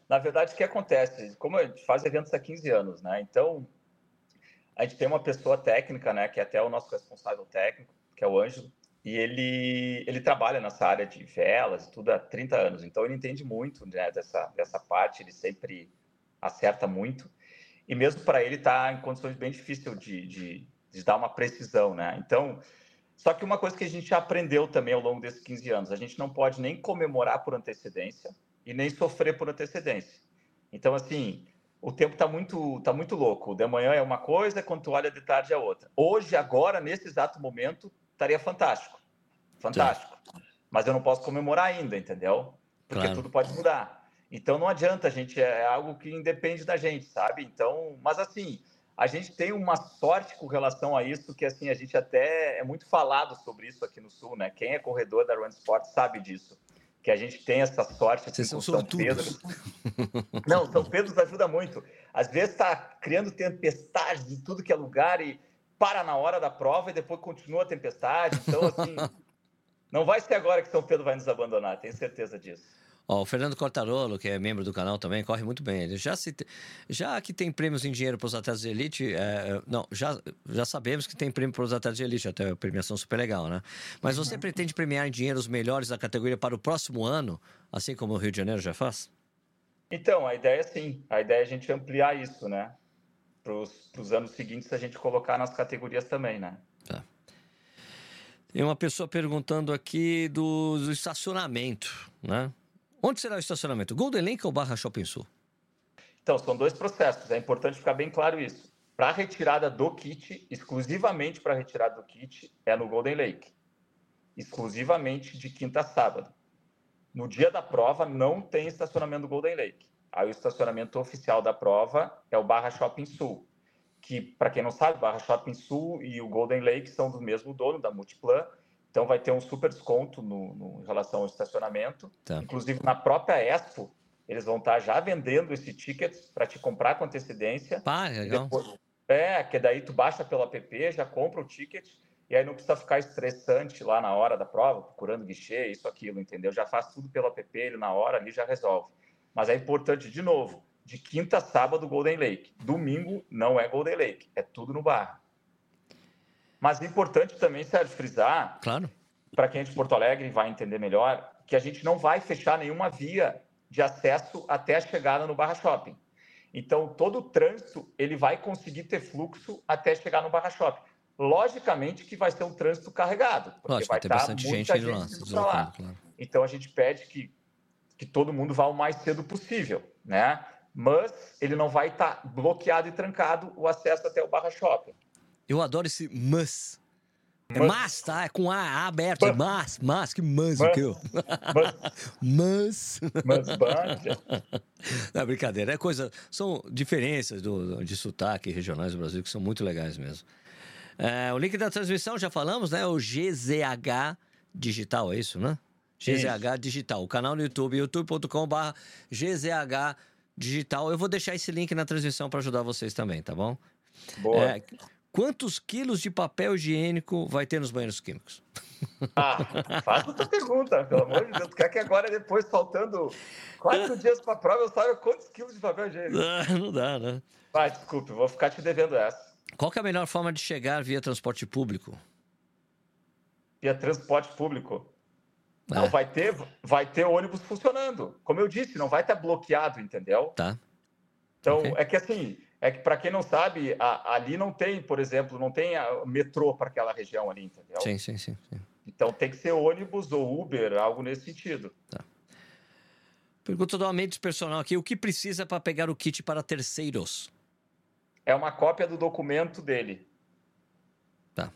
S2: Na verdade, o que acontece? Como a gente faz eventos há 15 anos, né? Então, a gente tem uma pessoa técnica, né? Que é até o nosso responsável técnico, que é o Ângelo, e ele trabalha nessa área de velas e tudo há 30 anos. Então, ele entende muito, né, dessa parte, ele sempre acerta muito. E mesmo para ele está em condições bem difíceis de dar uma precisão, né? Então, só que uma coisa que a gente já aprendeu também ao longo desses 15 anos, a gente não pode nem comemorar por antecedência e nem sofrer por antecedência. Então, assim, o tempo tá muito louco. O de manhã é uma coisa, quando tu olha de tarde é outra. Hoje, agora, nesse exato momento, estaria fantástico.
S1: Tá,
S2: Fantástico. Mas eu não posso comemorar ainda, entendeu? Porque
S1: claro.
S2: tudo pode mudar. Então não adianta, gente, é algo que independe da gente, sabe? Então, mas assim, a gente tem uma sorte com relação a isso, que assim, a gente até é muito falado sobre isso aqui no Sul, né? Quem é corredor da Run Sport sabe disso, que a gente tem essa sorte assim
S1: Vocês são
S2: com São Pedro.
S1: sortudos.
S2: Não, São Pedro ajuda muito. Às vezes está criando tempestades de tudo que é lugar e para na hora da prova e depois continua a tempestade. Então, assim, não vai ser agora que São Pedro vai nos abandonar, tenho certeza disso.
S1: Ó, o Fernando Cortarolo, que é membro do canal também, corre muito bem. Ele já que tem prêmios em dinheiro para os atletas de elite, não, já sabemos que tem prêmio para os atletas de elite, até a premiação super legal, né? Mas você pretende premiar em dinheiro os melhores da categoria para o próximo ano, assim como o Rio de Janeiro já faz?
S2: Então, a ideia é sim, a ideia é a gente ampliar isso, né? Para os anos seguintes a gente colocar nas categorias também, né?
S1: Tá. Tem uma pessoa perguntando aqui do estacionamento, né? Onde será o estacionamento? Golden Lake ou Barra Shopping Sul?
S2: Então, são dois processos, é importante ficar bem claro isso. Para a retirada do kit, exclusivamente para a retirada do kit, é no Golden Lake. Exclusivamente de quinta a sábado. No dia da prova, não tem estacionamento do Golden Lake. Aí o estacionamento oficial da prova é o Barra Shopping Sul, que, para quem não sabe, Barra Shopping Sul e o Golden Lake são do mesmo dono, da Multiplan, então vai ter um super desconto em relação ao estacionamento.
S1: Tá.
S2: Inclusive, na própria Expo, eles vão estar já vendendo esse ticket para te comprar com antecedência.
S1: Pá, legal.
S2: Depois, que daí tu baixa pelo app, já compra o ticket, e aí não precisa ficar estressante lá na hora da prova, procurando guichê, isso, aquilo, entendeu? Já faz tudo pelo app, ele na hora ali já resolve. Mas é importante, de novo, de quinta a sábado, Golden Lake. Domingo não é Golden Lake, é tudo no Barra. Mas é importante também, Sérgio, frisar,
S1: Claro.
S2: para quem é de Porto Alegre vai entender melhor, que a gente não vai fechar nenhuma via de acesso até a chegada no Barra Shopping. Então, todo o trânsito, ele vai conseguir ter fluxo até chegar no Barra Shopping. Logicamente que vai ser um trânsito carregado, porque
S1: Lógico,
S2: vai
S1: ter
S2: estar
S1: bastante gente
S2: muita
S1: indo lá,
S2: gente
S1: se
S2: indo para lá.
S1: deslocando, claro.
S2: Então, a gente pede que todo mundo vá o mais cedo possível, né? Mas ele não vai estar bloqueado e trancado o acesso até o Barra Shopping.
S1: Eu adoro esse mas. É mas, tá? É com A aberto. É mas, que mas o quê? Mas. Não é brincadeira, é coisa. São diferenças de sotaque regionais do Brasil que são muito legais mesmo. O link da transmissão, já falamos, né? O GZH Digital, é isso, né? GZH Digital. O canal no YouTube, youtube.com/GZH Digital. Eu vou deixar esse link na transmissão para ajudar vocês também, tá bom?
S2: Boa.
S1: Quantos quilos de papel higiênico vai ter nos banheiros químicos?
S2: Faz outra pergunta, pelo amor de Deus. Tu quer que agora, depois, faltando 4 dias para a prova, eu saiba quantos quilos de papel higiênico?
S1: Não dá, né?
S2: Vai, desculpe, vou ficar te devendo essa.
S1: Qual que é a melhor forma de chegar via transporte público?
S2: Via transporte público? Não, vai ter ônibus funcionando. Como eu disse, não vai estar bloqueado, entendeu?
S1: Tá.
S2: Então,
S1: Okay.
S2: É que para quem não sabe, ali não tem, por exemplo, não tem metrô para aquela região ali, entendeu?
S1: Sim.
S2: Então tem que ser ônibus ou Uber, algo nesse sentido.
S1: Tá. Pergunta do Amendes Personal aqui, o que precisa para pegar o kit para terceiros?
S2: É uma cópia do documento dele.
S1: Tá.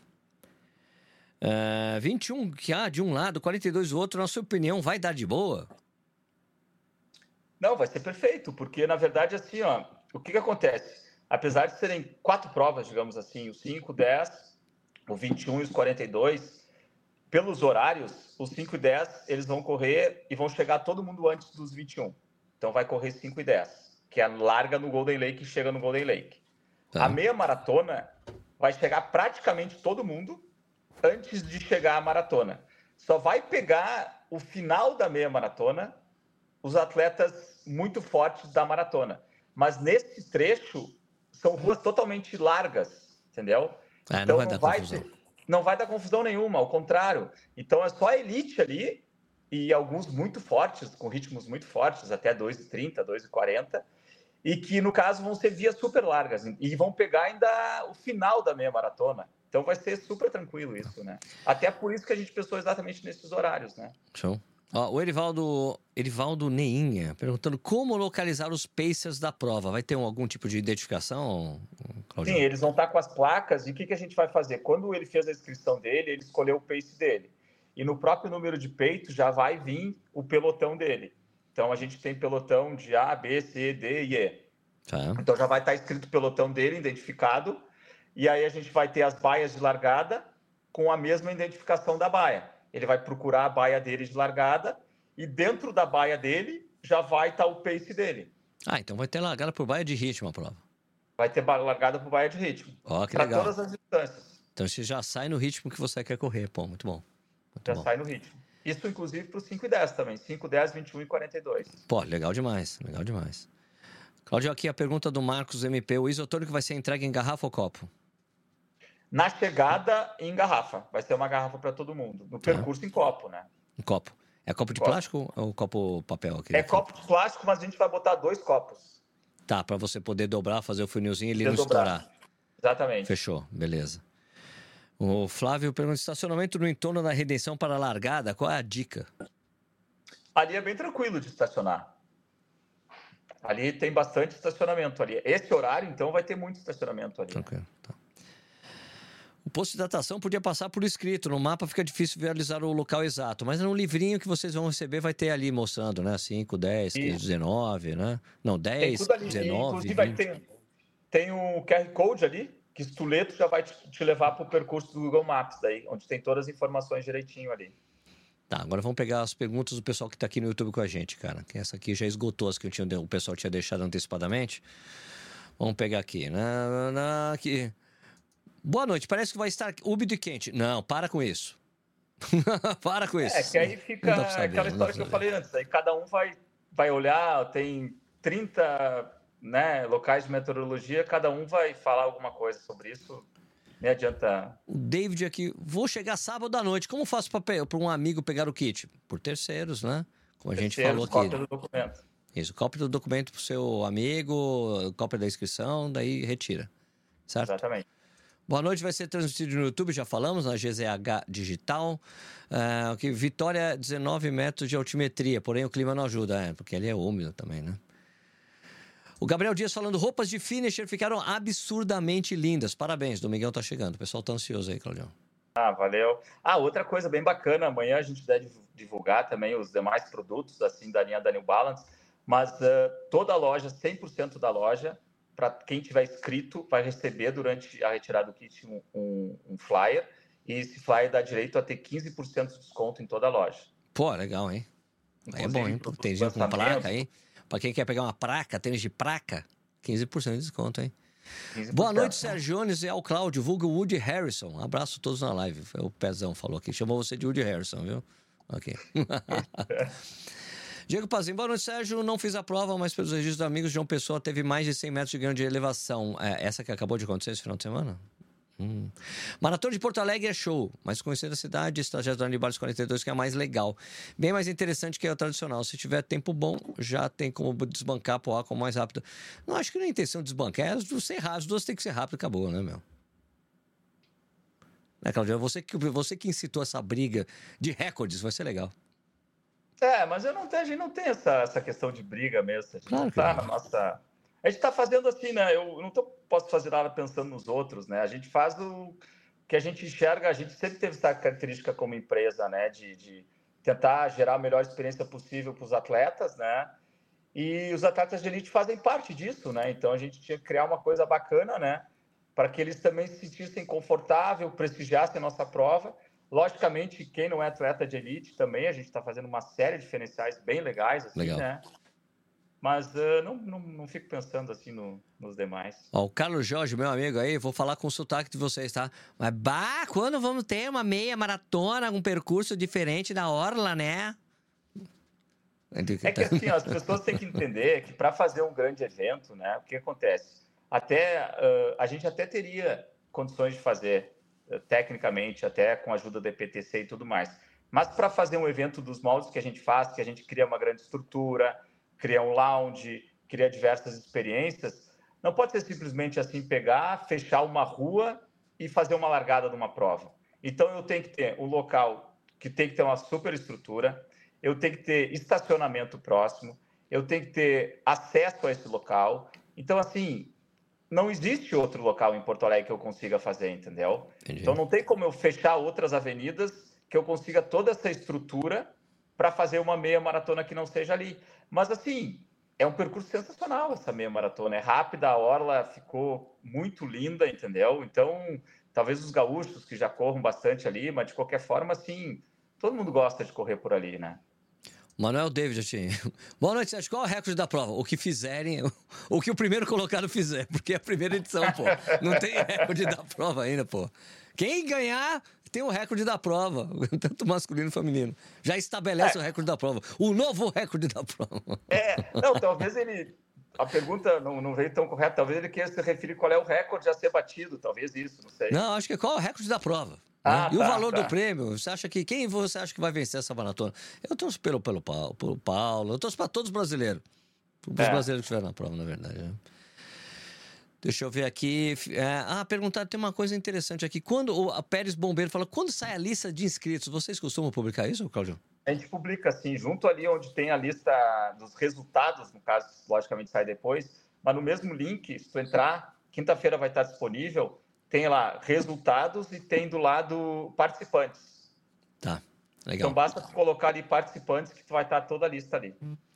S1: 21 que há de um lado, 42 do outro, na sua opinião, vai dar de boa?
S2: Não, vai ser perfeito, porque na verdade, assim, ó, o que acontece? Apesar de serem 4 provas, digamos assim, o 5, 10, o 21 e os 42, pelos horários, os 5 e 10, eles vão correr e vão chegar todo mundo antes dos 21. Então vai correr 5 e 10, que é larga no Golden Lake e chega no Golden Lake. Tá. A meia maratona vai chegar praticamente todo mundo antes de chegar à maratona. Só vai pegar o final da meia maratona os atletas muito fortes da maratona. Mas nesse trecho, são ruas totalmente largas, entendeu?
S1: Então
S2: não vai dar confusão nenhuma, ao contrário. Então é só a elite ali e alguns muito fortes, com ritmos muito fortes, até 2:30, 2:40, e que, no caso, vão ser vias super largas e vão pegar ainda o final da meia maratona. Então vai ser super tranquilo isso, né? Até por isso que a gente pensou exatamente nesses horários, né?
S1: Show. Ó, o Erivaldo Neinha perguntando como localizar os pacers da prova. Vai ter algum tipo de identificação, Claudio?
S2: Sim, eles vão estar com as placas. E o que a gente vai fazer? Quando ele fez a inscrição dele, ele escolheu o pace dele. E no próprio número de peito já vai vir o pelotão dele. Então a gente tem pelotão de A, B, C, D e E.
S1: Tá.
S2: Então já vai estar escrito o pelotão dele, identificado. E aí a gente vai ter as baias de largada com a mesma identificação da baia. Ele vai procurar a baia dele de largada e dentro da baia dele já vai estar o pace dele.
S1: Então vai ter largada por baia de ritmo a prova.
S2: Vai ter largada por baia de ritmo.
S1: Ó, que
S2: pra
S1: legal.
S2: Todas as distâncias.
S1: Então você já sai no ritmo que você quer correr. Pô, muito bom.
S2: Sai no ritmo. Isso, inclusive, para os 5 e 10 também. 5, 10, 21 e 42.
S1: Pô, legal demais. Legal demais. Claudio, aqui a pergunta do Marcos MP. O isotônico vai ser entregue em garrafa ou copo?
S2: Na chegada, em garrafa. Vai ser uma garrafa para todo mundo. No percurso, em copo, né?
S1: Em copo. É copo de plástico ou copo papel?
S2: É copo de plástico, mas a gente vai botar 2 copos.
S1: Tá, para você poder dobrar, fazer o funilzinho e ele não estourar.
S2: Exatamente.
S1: Fechou, beleza. O Flávio pergunta: estacionamento no entorno da Redenção para a largada, qual é a dica?
S2: Ali é bem tranquilo de estacionar. Ali tem bastante estacionamento ali. Esse horário, então, vai ter muito estacionamento ali.
S1: Tranquilo, tá. O posto de datação podia passar por escrito. No mapa fica difícil visualizar o local exato. Mas no livrinho que vocês vão receber vai ter ali mostrando, né? 5, 10, 15, 19, né? Não, 10, 19,
S2: inclusive, tem um QR Code ali, que se tu ler, tu já vai te levar para o percurso do Google Maps, daí, onde tem todas as informações direitinho ali.
S1: Tá, agora vamos pegar as perguntas do pessoal que está aqui no YouTube com a gente, cara. Que essa aqui já esgotou as que o pessoal tinha deixado antecipadamente. Vamos pegar aqui. Aqui. Boa noite, parece que vai estar úmido e quente. Não, para com isso. Para com isso.
S2: Que aí fica aquela história que eu falei antes. Aí cada um vai olhar, tem 30 locais de meteorologia, cada um vai falar alguma coisa sobre isso. Nem adianta.
S1: O David aqui, vou chegar sábado à noite. Como faço para um amigo pegar o kit? Por terceiros, né? Como a gente falou aqui.
S2: Cópia do documento.
S1: Isso, cópia do documento para o seu amigo, cópia da inscrição, daí retira. Certo?
S2: Exatamente.
S1: Boa noite, vai ser transmitido no YouTube, já falamos, na GZH Digital. Vitória, 19 metros de altimetria, porém o clima não ajuda, porque ali é úmido também, né? O Gabriel Dias falando, roupas de finisher ficaram absurdamente lindas. Parabéns, Domingão tá chegando. O pessoal tá ansioso aí, Claudião.
S2: Valeu. Outra coisa bem bacana, amanhã a gente deve divulgar também os demais produtos, assim, da linha da New Balance, mas toda a loja, 100% da loja, para quem tiver inscrito, vai receber durante a retirada do kit um flyer, e esse flyer dá direito a ter 15% de desconto em toda a loja.
S1: Pô, legal, hein? Aí é bom, hein? Tem gente com placa aí. Para quem quer pegar uma placa, tênis de placa, 15% de desconto, hein? 15%. Boa noite, Sérgio Jones e ao Cláudio, vulgo Woody Harrison. Um abraço a todos na live. O Pezão falou aqui. Chamou você de Woody Harrison, viu? Ok. Diego Pazinho, boa noite, Sérgio. Não fiz a prova, mas pelos registros dos amigos, João Pessoa teve mais de 100 metros de ganho de elevação. Essa que acabou de acontecer esse final de semana? Maratona de Porto Alegre é show, mas conhecendo a cidade, esse trajeto da Anibares 42 que é mais legal. Bem mais interessante que é o tradicional. Se tiver tempo bom, já tem como desbancar pro Aqua mais rápido. Não acho que não é a intenção de desbancar, as duas tem que ser rápido, acabou, né, meu? Claudio, você que incitou essa briga de recordes, vai ser legal.
S2: Mas a gente não tem essa questão de briga mesmo. A gente
S1: claro
S2: não tá na nossa... A gente está fazendo assim, né? Eu não posso fazer nada pensando nos outros, né? A gente faz o que a gente enxerga. A gente sempre teve essa característica como empresa, né? De tentar gerar a melhor experiência possível para os atletas, né? E os atletas de elite fazem parte disso, né? Então a gente tinha que criar uma coisa bacana, né? Para que eles também se sentissem confortável, prestigiassem a nossa prova. Logicamente, quem não é atleta de elite também, a gente está fazendo uma série de diferenciais bem legais, assim, legal. Né? Mas não fico pensando assim nos demais.
S1: O Carlos Jorge, meu amigo aí, vou falar com o sotaque de vocês, tá? Mas, quando vamos ter uma meia maratona, um percurso diferente da Orla, né?
S2: É que assim, as pessoas têm que entender que para fazer um grande evento, né, o que acontece? A gente até teria condições de fazer tecnicamente, até com a ajuda do EPTC e tudo mais. Mas para fazer um evento dos moldes que a gente faz, que a gente cria uma grande estrutura, cria um lounge, cria diversas experiências, não pode ser simplesmente assim pegar, fechar uma rua e fazer uma largada de uma prova. Então eu tenho que ter um local que tem que ter uma super estrutura, eu tenho que ter estacionamento próximo, eu tenho que ter acesso a esse local. Então, assim, não existe outro local em Porto Alegre que eu consiga fazer, entendeu?
S1: Entendi.
S2: Então, não tem como eu fechar outras avenidas que eu consiga toda essa estrutura para fazer uma meia maratona que não seja ali. Mas, assim, é um percurso sensacional essa meia maratona. É rápida, a orla ficou muito linda, entendeu? Então, talvez os gaúchos que já corram bastante ali, mas de qualquer forma, assim, todo mundo gosta de correr por ali, né?
S1: Manuel David, assim. Boa noite, Sérgio. Qual é o recorde da prova? O que fizerem, o que o primeiro colocado fizer, porque é a primeira edição, pô. Não tem recorde da prova ainda, pô. Quem ganhar tem o recorde da prova, tanto masculino e feminino. Já estabelece o recorde da prova. O novo recorde da prova.
S2: Não, talvez ele. A pergunta não veio tão correta. Talvez ele queira se referir qual é o recorde a ser batido. Talvez isso, não sei.
S1: Não, acho que qual é o recorde da prova. Né? E o valor do prêmio? Você acha que quem você acha que vai vencer essa maratona? Eu torço pelo Paulo, eu torço para todos os brasileiros. Os brasileiros que estiveram na prova, na verdade. Né? Deixa eu ver aqui. Perguntaram, tem uma coisa interessante aqui. Quando a Pérez Bombeiro fala, quando sai a lista de inscritos, vocês costumam publicar isso, Cláudio?
S2: A gente publica, assim, junto ali onde tem a lista dos resultados, no caso, logicamente sai depois, mas no mesmo link, se tu entrar, quinta-feira vai estar disponível, tem lá resultados e tem do lado participantes.
S1: Tá, legal.
S2: Então basta tu colocar ali participantes que tu vai estar toda a lista ali.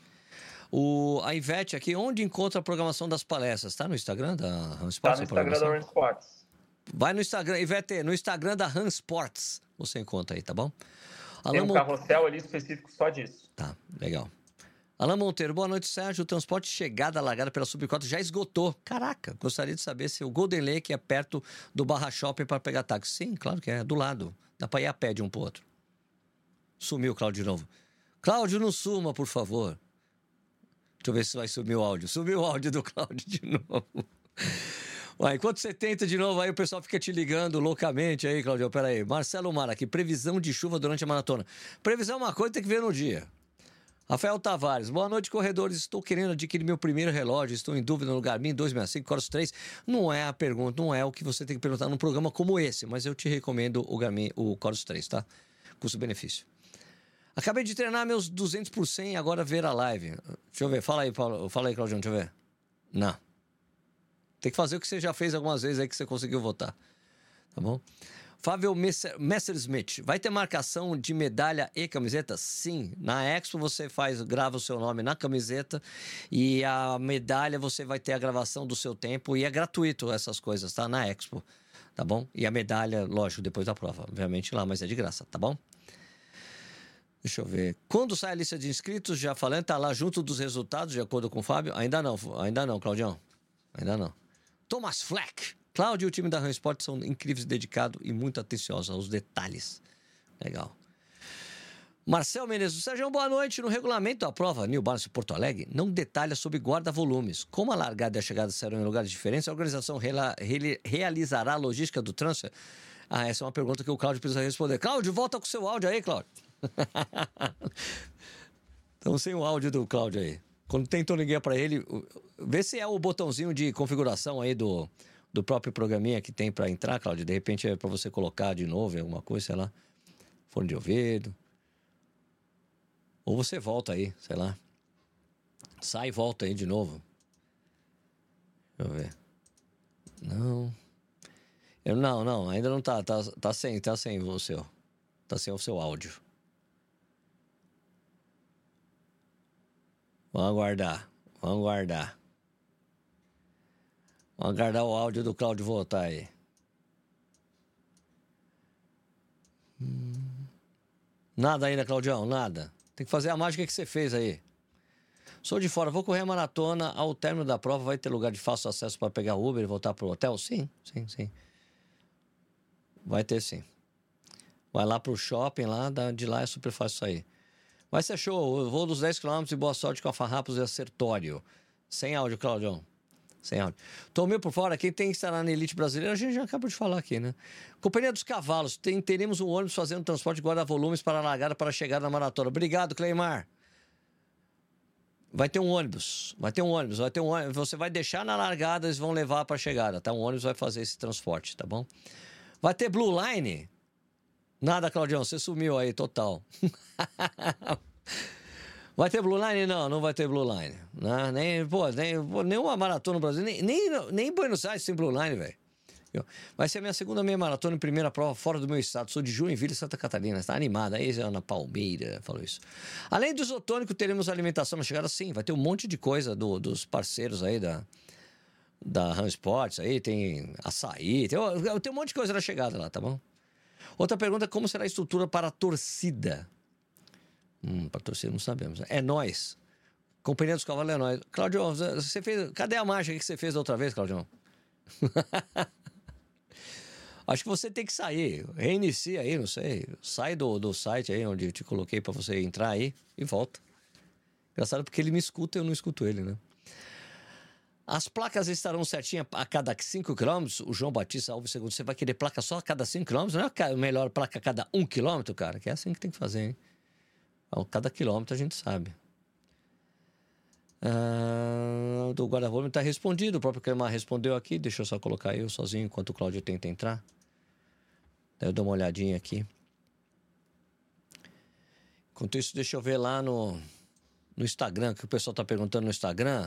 S1: A Ivete aqui, onde encontra a programação das palestras? Está no Instagram da Han Sports?
S2: Está no Instagram da Han Sports.
S1: Vai no Instagram, Ivete, no Instagram da Han Sports, você encontra aí, tá bom?
S2: Tem um carrossel ali específico só disso.
S1: Tá, legal. Alain Monteiro, boa noite, Sérgio. O transporte chegada largada pela Subcota já esgotou. Caraca, gostaria de saber se o Golden Lake é perto do Barra Shopping para pegar táxi. Sim, claro que é, do lado. Dá para ir a pé de um pro outro. Sumiu o Cláudio de novo. Cláudio, não suma, por favor. Deixa eu ver se vai sumir o áudio. Sumiu o áudio do Cláudio de novo. Ué, enquanto você tenta de novo, aí o pessoal fica te ligando loucamente aí, Cláudio. Pera aí. Marcelo Mara aqui, previsão de chuva durante a maratona. Previsão é uma coisa, tem que ver no dia. Rafael Tavares, boa noite, corredores. Estou querendo adquirir meu primeiro relógio. Estou em dúvida no Garmin 265 Coros 3. Não é a pergunta, não é o que você tem que perguntar num programa como esse, mas eu te recomendo o Garmin, o Coros 3, tá? Custo-benefício. Acabei de treinar meus 200 por 100 agora ver a live. Deixa eu ver, fala aí, Paulo. Fala aí, Claudião, deixa eu ver. Não. Tem que fazer o que você já fez algumas vezes aí que você conseguiu votar. Tá bom? Fábio Messersmith, vai ter marcação de medalha e camiseta? Sim. Na Expo você grava o seu nome na camiseta e a medalha você vai ter a gravação do seu tempo e é gratuito essas coisas, tá? Na Expo, tá bom? E a medalha, lógico, depois da prova, obviamente lá, mas é de graça, tá bom? Deixa eu ver. Quando sai a lista de inscritos, já falando, tá lá junto dos resultados, de acordo com o Fábio? Ainda não, Claudião. Ainda não. Thomas Fleck. Cláudio e o time da Han Sport são incríveis, dedicados e muito atenciosos aos detalhes. Legal. Marcel Menezes. Sérgio, boa noite. No regulamento da prova New Balance Porto Alegre, não detalha sobre guarda-volumes. Como a largada e a chegada serão em lugares diferentes, a organização realizará a logística do transfer? Essa é uma pergunta que o Cláudio precisa responder. Cláudio, volta com o seu áudio aí, Cláudio. Então, sem o áudio do Cláudio aí. Quando tentou ligar para ele, vê se é o botãozinho de configuração aí do próprio programinha que tem para entrar, Cláudio. De repente é para você colocar de novo em alguma coisa, sei lá. Fone de ouvido. Ou você volta aí, sei lá. Sai e volta aí de novo. Deixa eu ver. Não, ainda não tá. Tá sem o seu. Tá sem o seu áudio. Vamos aguardar. Vamos aguardar o áudio do Cláudio voltar aí. Nada ainda, Claudião, nada. Tem que fazer a mágica que você fez aí. Sou de fora, vou correr a maratona. Ao término da prova, vai ter lugar de fácil acesso para pegar Uber e voltar pro hotel? Sim. Vai ter sim. Vai lá pro shopping, lá, de lá é super fácil sair. Vai ser show. Eu vou dos 10 km e boa sorte com a Farrapos e a Sertório. Sem áudio, Claudião. Sem áudio. Tô meio por fora. Quem tem que estar na elite brasileira, a gente já acabou de falar aqui, né? Companhia dos Cavalos. Teremos um ônibus fazendo transporte de guarda-volumes para a largada para chegar na maratona. Obrigado, Cleimar. Vai ter um ônibus. Você vai deixar na largada, eles vão levar para a chegada, tá? Um ônibus vai fazer esse transporte, tá bom? Vai ter Blue Line? Nada, Claudião, você sumiu aí, total. Vai ter Blue Line? Não, não vai ter Blue Line. Né? Nenhuma maratona no Brasil, nem em Buenos Aires tem Blue Line, velho. Vai ser a minha segunda meia maratona em primeira prova fora do meu estado. Sou de Joinville, Santa Catarina. Está animada. Aí a Ana Palmeira falou isso. Além do isotônico, teremos alimentação na chegada? Sim, vai ter um monte de coisa dos parceiros aí da Run Sports. Aí tem açaí, tem um monte de coisa na chegada lá, tá bom? Outra pergunta, como será a estrutura para a torcida? Para a torcida não sabemos. É nós. Companhia dos Cavalos é nós. Claudio, você fez... Cadê a mágica que você fez da outra vez, Claudio? Acho que você tem que sair. Reinicia aí, não sei. Sai do site aí onde eu te coloquei para você entrar aí e volta. Engraçado porque ele me escuta e eu não escuto ele, né? As placas estarão certinhas a cada 5 km. O João Batista Alves II, você vai querer placa só a cada 5 km? Não é a melhor placa a cada 1 km, cara? Que é assim que tem que fazer, hein? A cada quilômetro a gente sabe. Do guarda-volume está respondido. O próprio Clemar respondeu aqui. Deixa eu só colocar eu sozinho enquanto o Cláudio tenta entrar. Daí eu dou uma olhadinha aqui. Enquanto isso, deixa eu ver lá no Instagram, que o pessoal está perguntando no Instagram.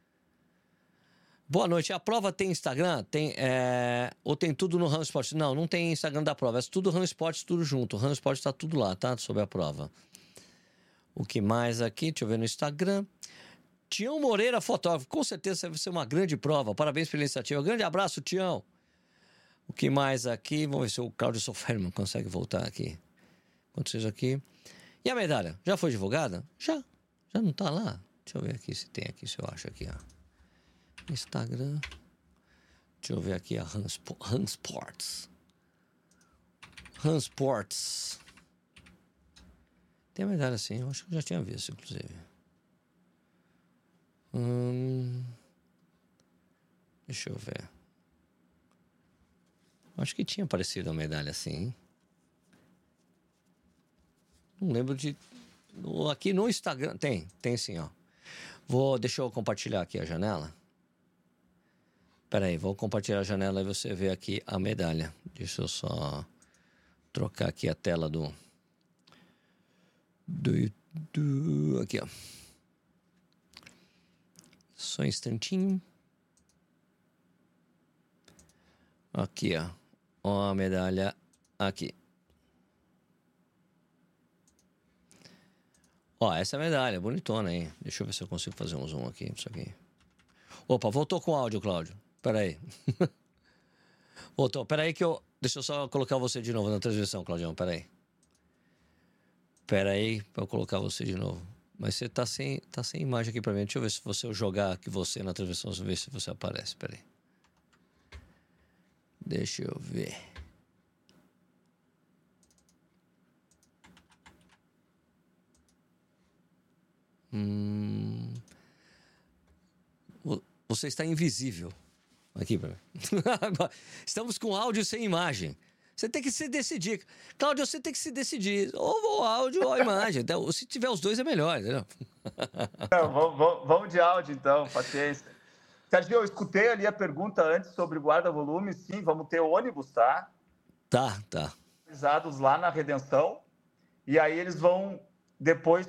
S1: Boa noite. A prova tem Instagram? Ou tem tudo no Run Sports? Não, não tem Instagram da prova. É tudo Run Sports, tudo junto. O Run Sports está tudo lá, tá? Sobre a prova. O que mais aqui? Deixa eu ver no Instagram. Tião Moreira, fotógrafo. Com certeza deve ser uma grande prova. Parabéns pela iniciativa. Grande abraço, Tião. O que mais aqui? Vamos ver se o Claudio Soferman consegue voltar aqui. Enquanto isso aqui. E a medalha? Já foi divulgada? Já. Já não tá lá? Deixa eu ver aqui se tem aqui, se eu acho aqui, ó. Instagram. Deixa eu ver aqui a Run Sports. Run Sports. Tem a medalha sim, eu acho que eu já tinha visto, inclusive. Deixa eu ver. Acho que tinha aparecido a medalha assim, hein? Não lembro de... Aqui no Instagram... Tem sim, ó. Deixa eu compartilhar aqui a janela. Espera aí, vou compartilhar a janela e você vê aqui a medalha. Deixa eu só trocar aqui a tela do aqui, ó. Só um instantinho. Aqui, ó. Ó a medalha aqui. Ó, essa é a medalha, bonitona, hein? Deixa eu ver se eu consigo fazer um zoom aqui, isso aqui. Opa, voltou com o áudio, Cláudio. Pera aí. Voltou. Pera aí que eu... Deixa eu só colocar você de novo na transmissão, Claudião. Pera aí. Pera aí pra eu colocar você de novo. Mas você tá sem imagem aqui pra mim. Deixa eu ver se eu jogar aqui você na transmissão, ver se você aparece. Pera aí. Deixa eu ver. Você está invisível. Aqui pra mim. Estamos com áudio sem imagem. Você tem que se decidir. Cláudio, você tem que se decidir. Ou o áudio ou a imagem. Então, se tiver os dois é melhor, entendeu?
S2: Vamos de áudio, então. Paciência. Sergio, eu escutei ali a pergunta antes sobre guarda-volume. Sim, vamos ter ônibus, tá?
S1: Tá.
S2: Realizados lá na Redenção. E aí eles vão depois...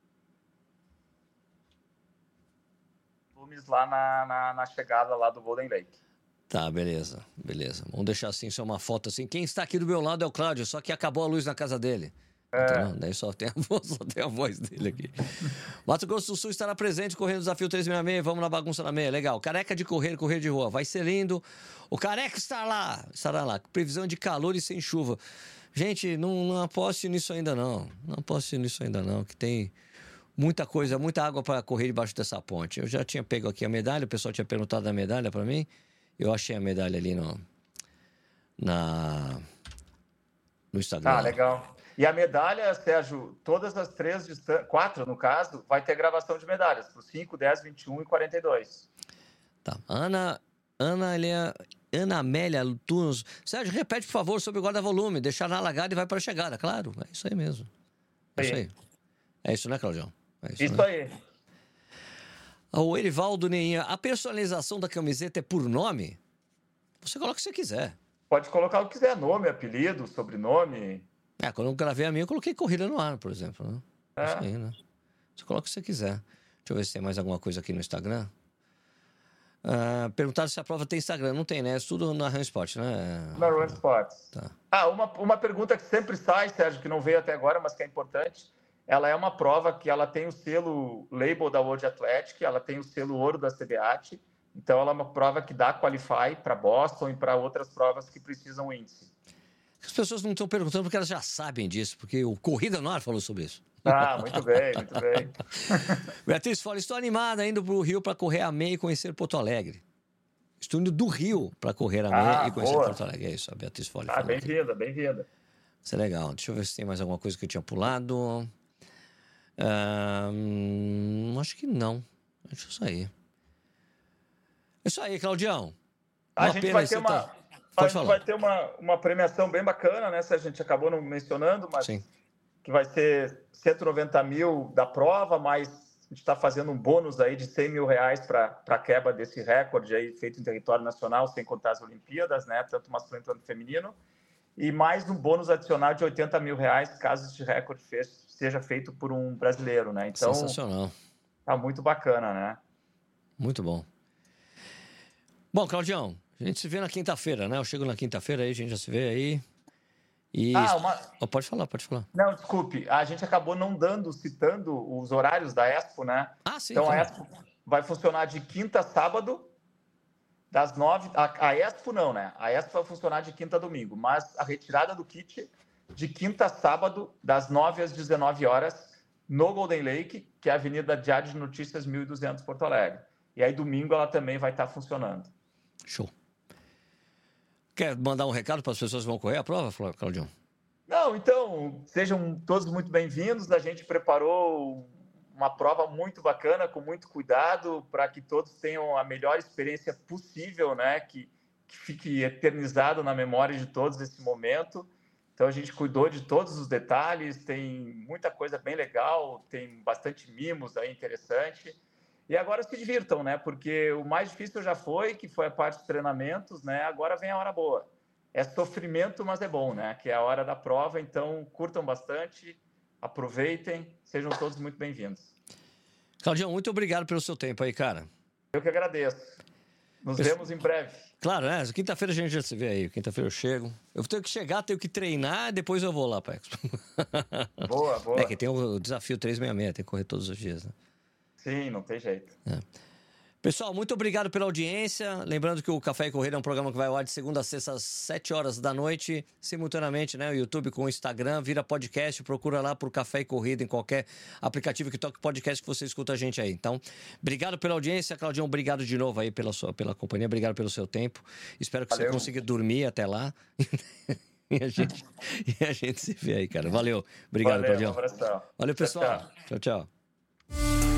S2: lá na chegada lá do Golden Lake.
S1: Tá, beleza. Vamos deixar assim, só uma foto assim. Quem está aqui do meu lado é o Cláudio, só que acabou a luz na casa dele. Então, daí só tem a voz dele aqui. Mato Grosso do Sul estará presente correndo o desafio 366. Vamos na bagunça na meia. Legal. Careca de correr de rua. Vai ser lindo. O Careca estará lá. Previsão de calor e sem chuva. Gente, não aposte nisso ainda não. Que tem muita coisa, muita água para correr debaixo dessa ponte. Eu já tinha pego aqui a medalha, o pessoal tinha perguntado da medalha para mim. Eu achei a medalha ali no Instagram.
S2: Ah, legal. E a medalha, Sérgio, todas as 4 no caso, vai ter gravação de medalhas, para os 5, 10, 21 e 42.
S1: Tá. Ana Amélia Tunos. Sérgio, repete, por favor, sobre o guarda-volume. Deixar na largada e vai para a chegada. Claro, é isso aí mesmo. É isso aí. É isso, né, Claudião? É
S2: isso
S1: né?
S2: aí.
S1: O Erivaldo Neinha, a personalização da camiseta é por nome? Você coloca o que você quiser.
S2: Pode colocar o que quiser, nome, apelido, sobrenome.
S1: Quando eu gravei a minha, eu coloquei Corrida no Ar, por exemplo. Né? É isso aí, né? Você coloca o que você quiser. Deixa eu ver se tem mais alguma coisa aqui no Instagram. Perguntaram se a prova tem Instagram. Não tem, né? É tudo na Run Sport, né?
S2: Na Run Sports.
S1: Tá.
S2: Uma pergunta que sempre sai, Sérgio, que não veio até agora, mas que é importante. Ela é uma prova que ela tem o selo label da World Athletic, ela tem o selo ouro da CBAT. Então, ela é uma prova que dá qualify para Boston e para outras provas que precisam índice.
S1: As pessoas não estão perguntando porque elas já sabem disso, porque o Corrida no Ar falou sobre isso.
S2: Muito bem, muito bem.
S1: Beatriz fala, estou animada indo para o Rio para correr a meia e conhecer Porto Alegre. Estou indo do Rio para correr a meia e conhecer Porto Alegre. É isso, a Beatriz Fole falou.
S2: Bem-vinda, bem-vinda.
S1: Isso é legal. Deixa eu ver se tem mais alguma coisa que eu tinha pulado. Acho que não. Deixa eu sair. É isso aí, Claudião.
S2: A gente vai ter vai ter uma premiação bem bacana, né? Se a gente acabou não mencionando, mas
S1: sim,
S2: que vai ser 190 mil da prova, mas a gente está fazendo um bônus aí de 100 mil reais para a quebra desse recorde aí feito em território nacional, sem contar as Olimpíadas, né? Tanto masculino quanto feminino. E mais um bônus adicional de 80 mil reais, caso este recorde seja feito por um brasileiro, né? Então,
S1: sensacional.
S2: Tá muito bacana, né?
S1: Muito bom. Bom, Claudião, a gente se vê na quinta-feira, né? Eu chego na quinta-feira aí, a gente já se vê aí. E... pode falar.
S2: Não, desculpe, a gente acabou não citando os horários da Expo, né?
S1: Sim.
S2: Então, a Expo vai funcionar de quinta a sábado, das 9... A Expo não, né? A Expo vai funcionar de quinta a domingo, mas a retirada do kit de quinta a sábado, das 9 às 19 horas, no Golden Lake, que é a Avenida Diário de Notícias 1200, Porto Alegre. E aí, domingo, ela também vai estar funcionando.
S1: Show. Quer mandar um recado para as pessoas que vão correr a prova, Claudião?
S2: Não, então, sejam todos muito bem-vindos. A gente preparou uma prova muito bacana, com muito cuidado, para que todos tenham a melhor experiência possível, né? Que fique eternizado na memória de todos esse momento. Então, a gente cuidou de todos os detalhes, tem muita coisa bem legal, tem bastante mimos aí interessante. E agora se divirtam, né? Porque o mais difícil já foi, que foi a parte dos treinamentos, né? Agora vem a hora boa. É sofrimento, mas é bom, né? Que é a hora da prova, então curtam bastante, aproveitem, sejam todos muito bem-vindos.
S1: Claudião, muito obrigado pelo seu tempo aí, cara.
S2: Eu que agradeço. Nos vemos em breve.
S1: Claro, né? Quinta-feira a gente já se vê aí. Quinta-feira eu chego. Eu tenho que chegar, tenho que treinar, depois eu vou lá para Expo.
S2: Boa.
S1: É que tem o desafio 366, tem que correr todos os dias, né?
S2: Sim, não tem jeito.
S1: Pessoal, muito obrigado pela audiência. Lembrando que o Café e Corrida é um programa que vai ao ar de segunda a sexta às 7 horas da noite, simultaneamente, né? O YouTube com o Instagram, vira podcast, procura lá por Café e Corrida em qualquer aplicativo que toque podcast que você escuta a gente aí. Então, obrigado pela audiência, Claudião, obrigado de novo aí pela companhia, obrigado pelo seu tempo. Espero que você consiga dormir até lá. E a gente se vê aí, cara. Valeu. Obrigado, Claudião.
S2: Um abração.
S1: Valeu, pessoal. Tchau.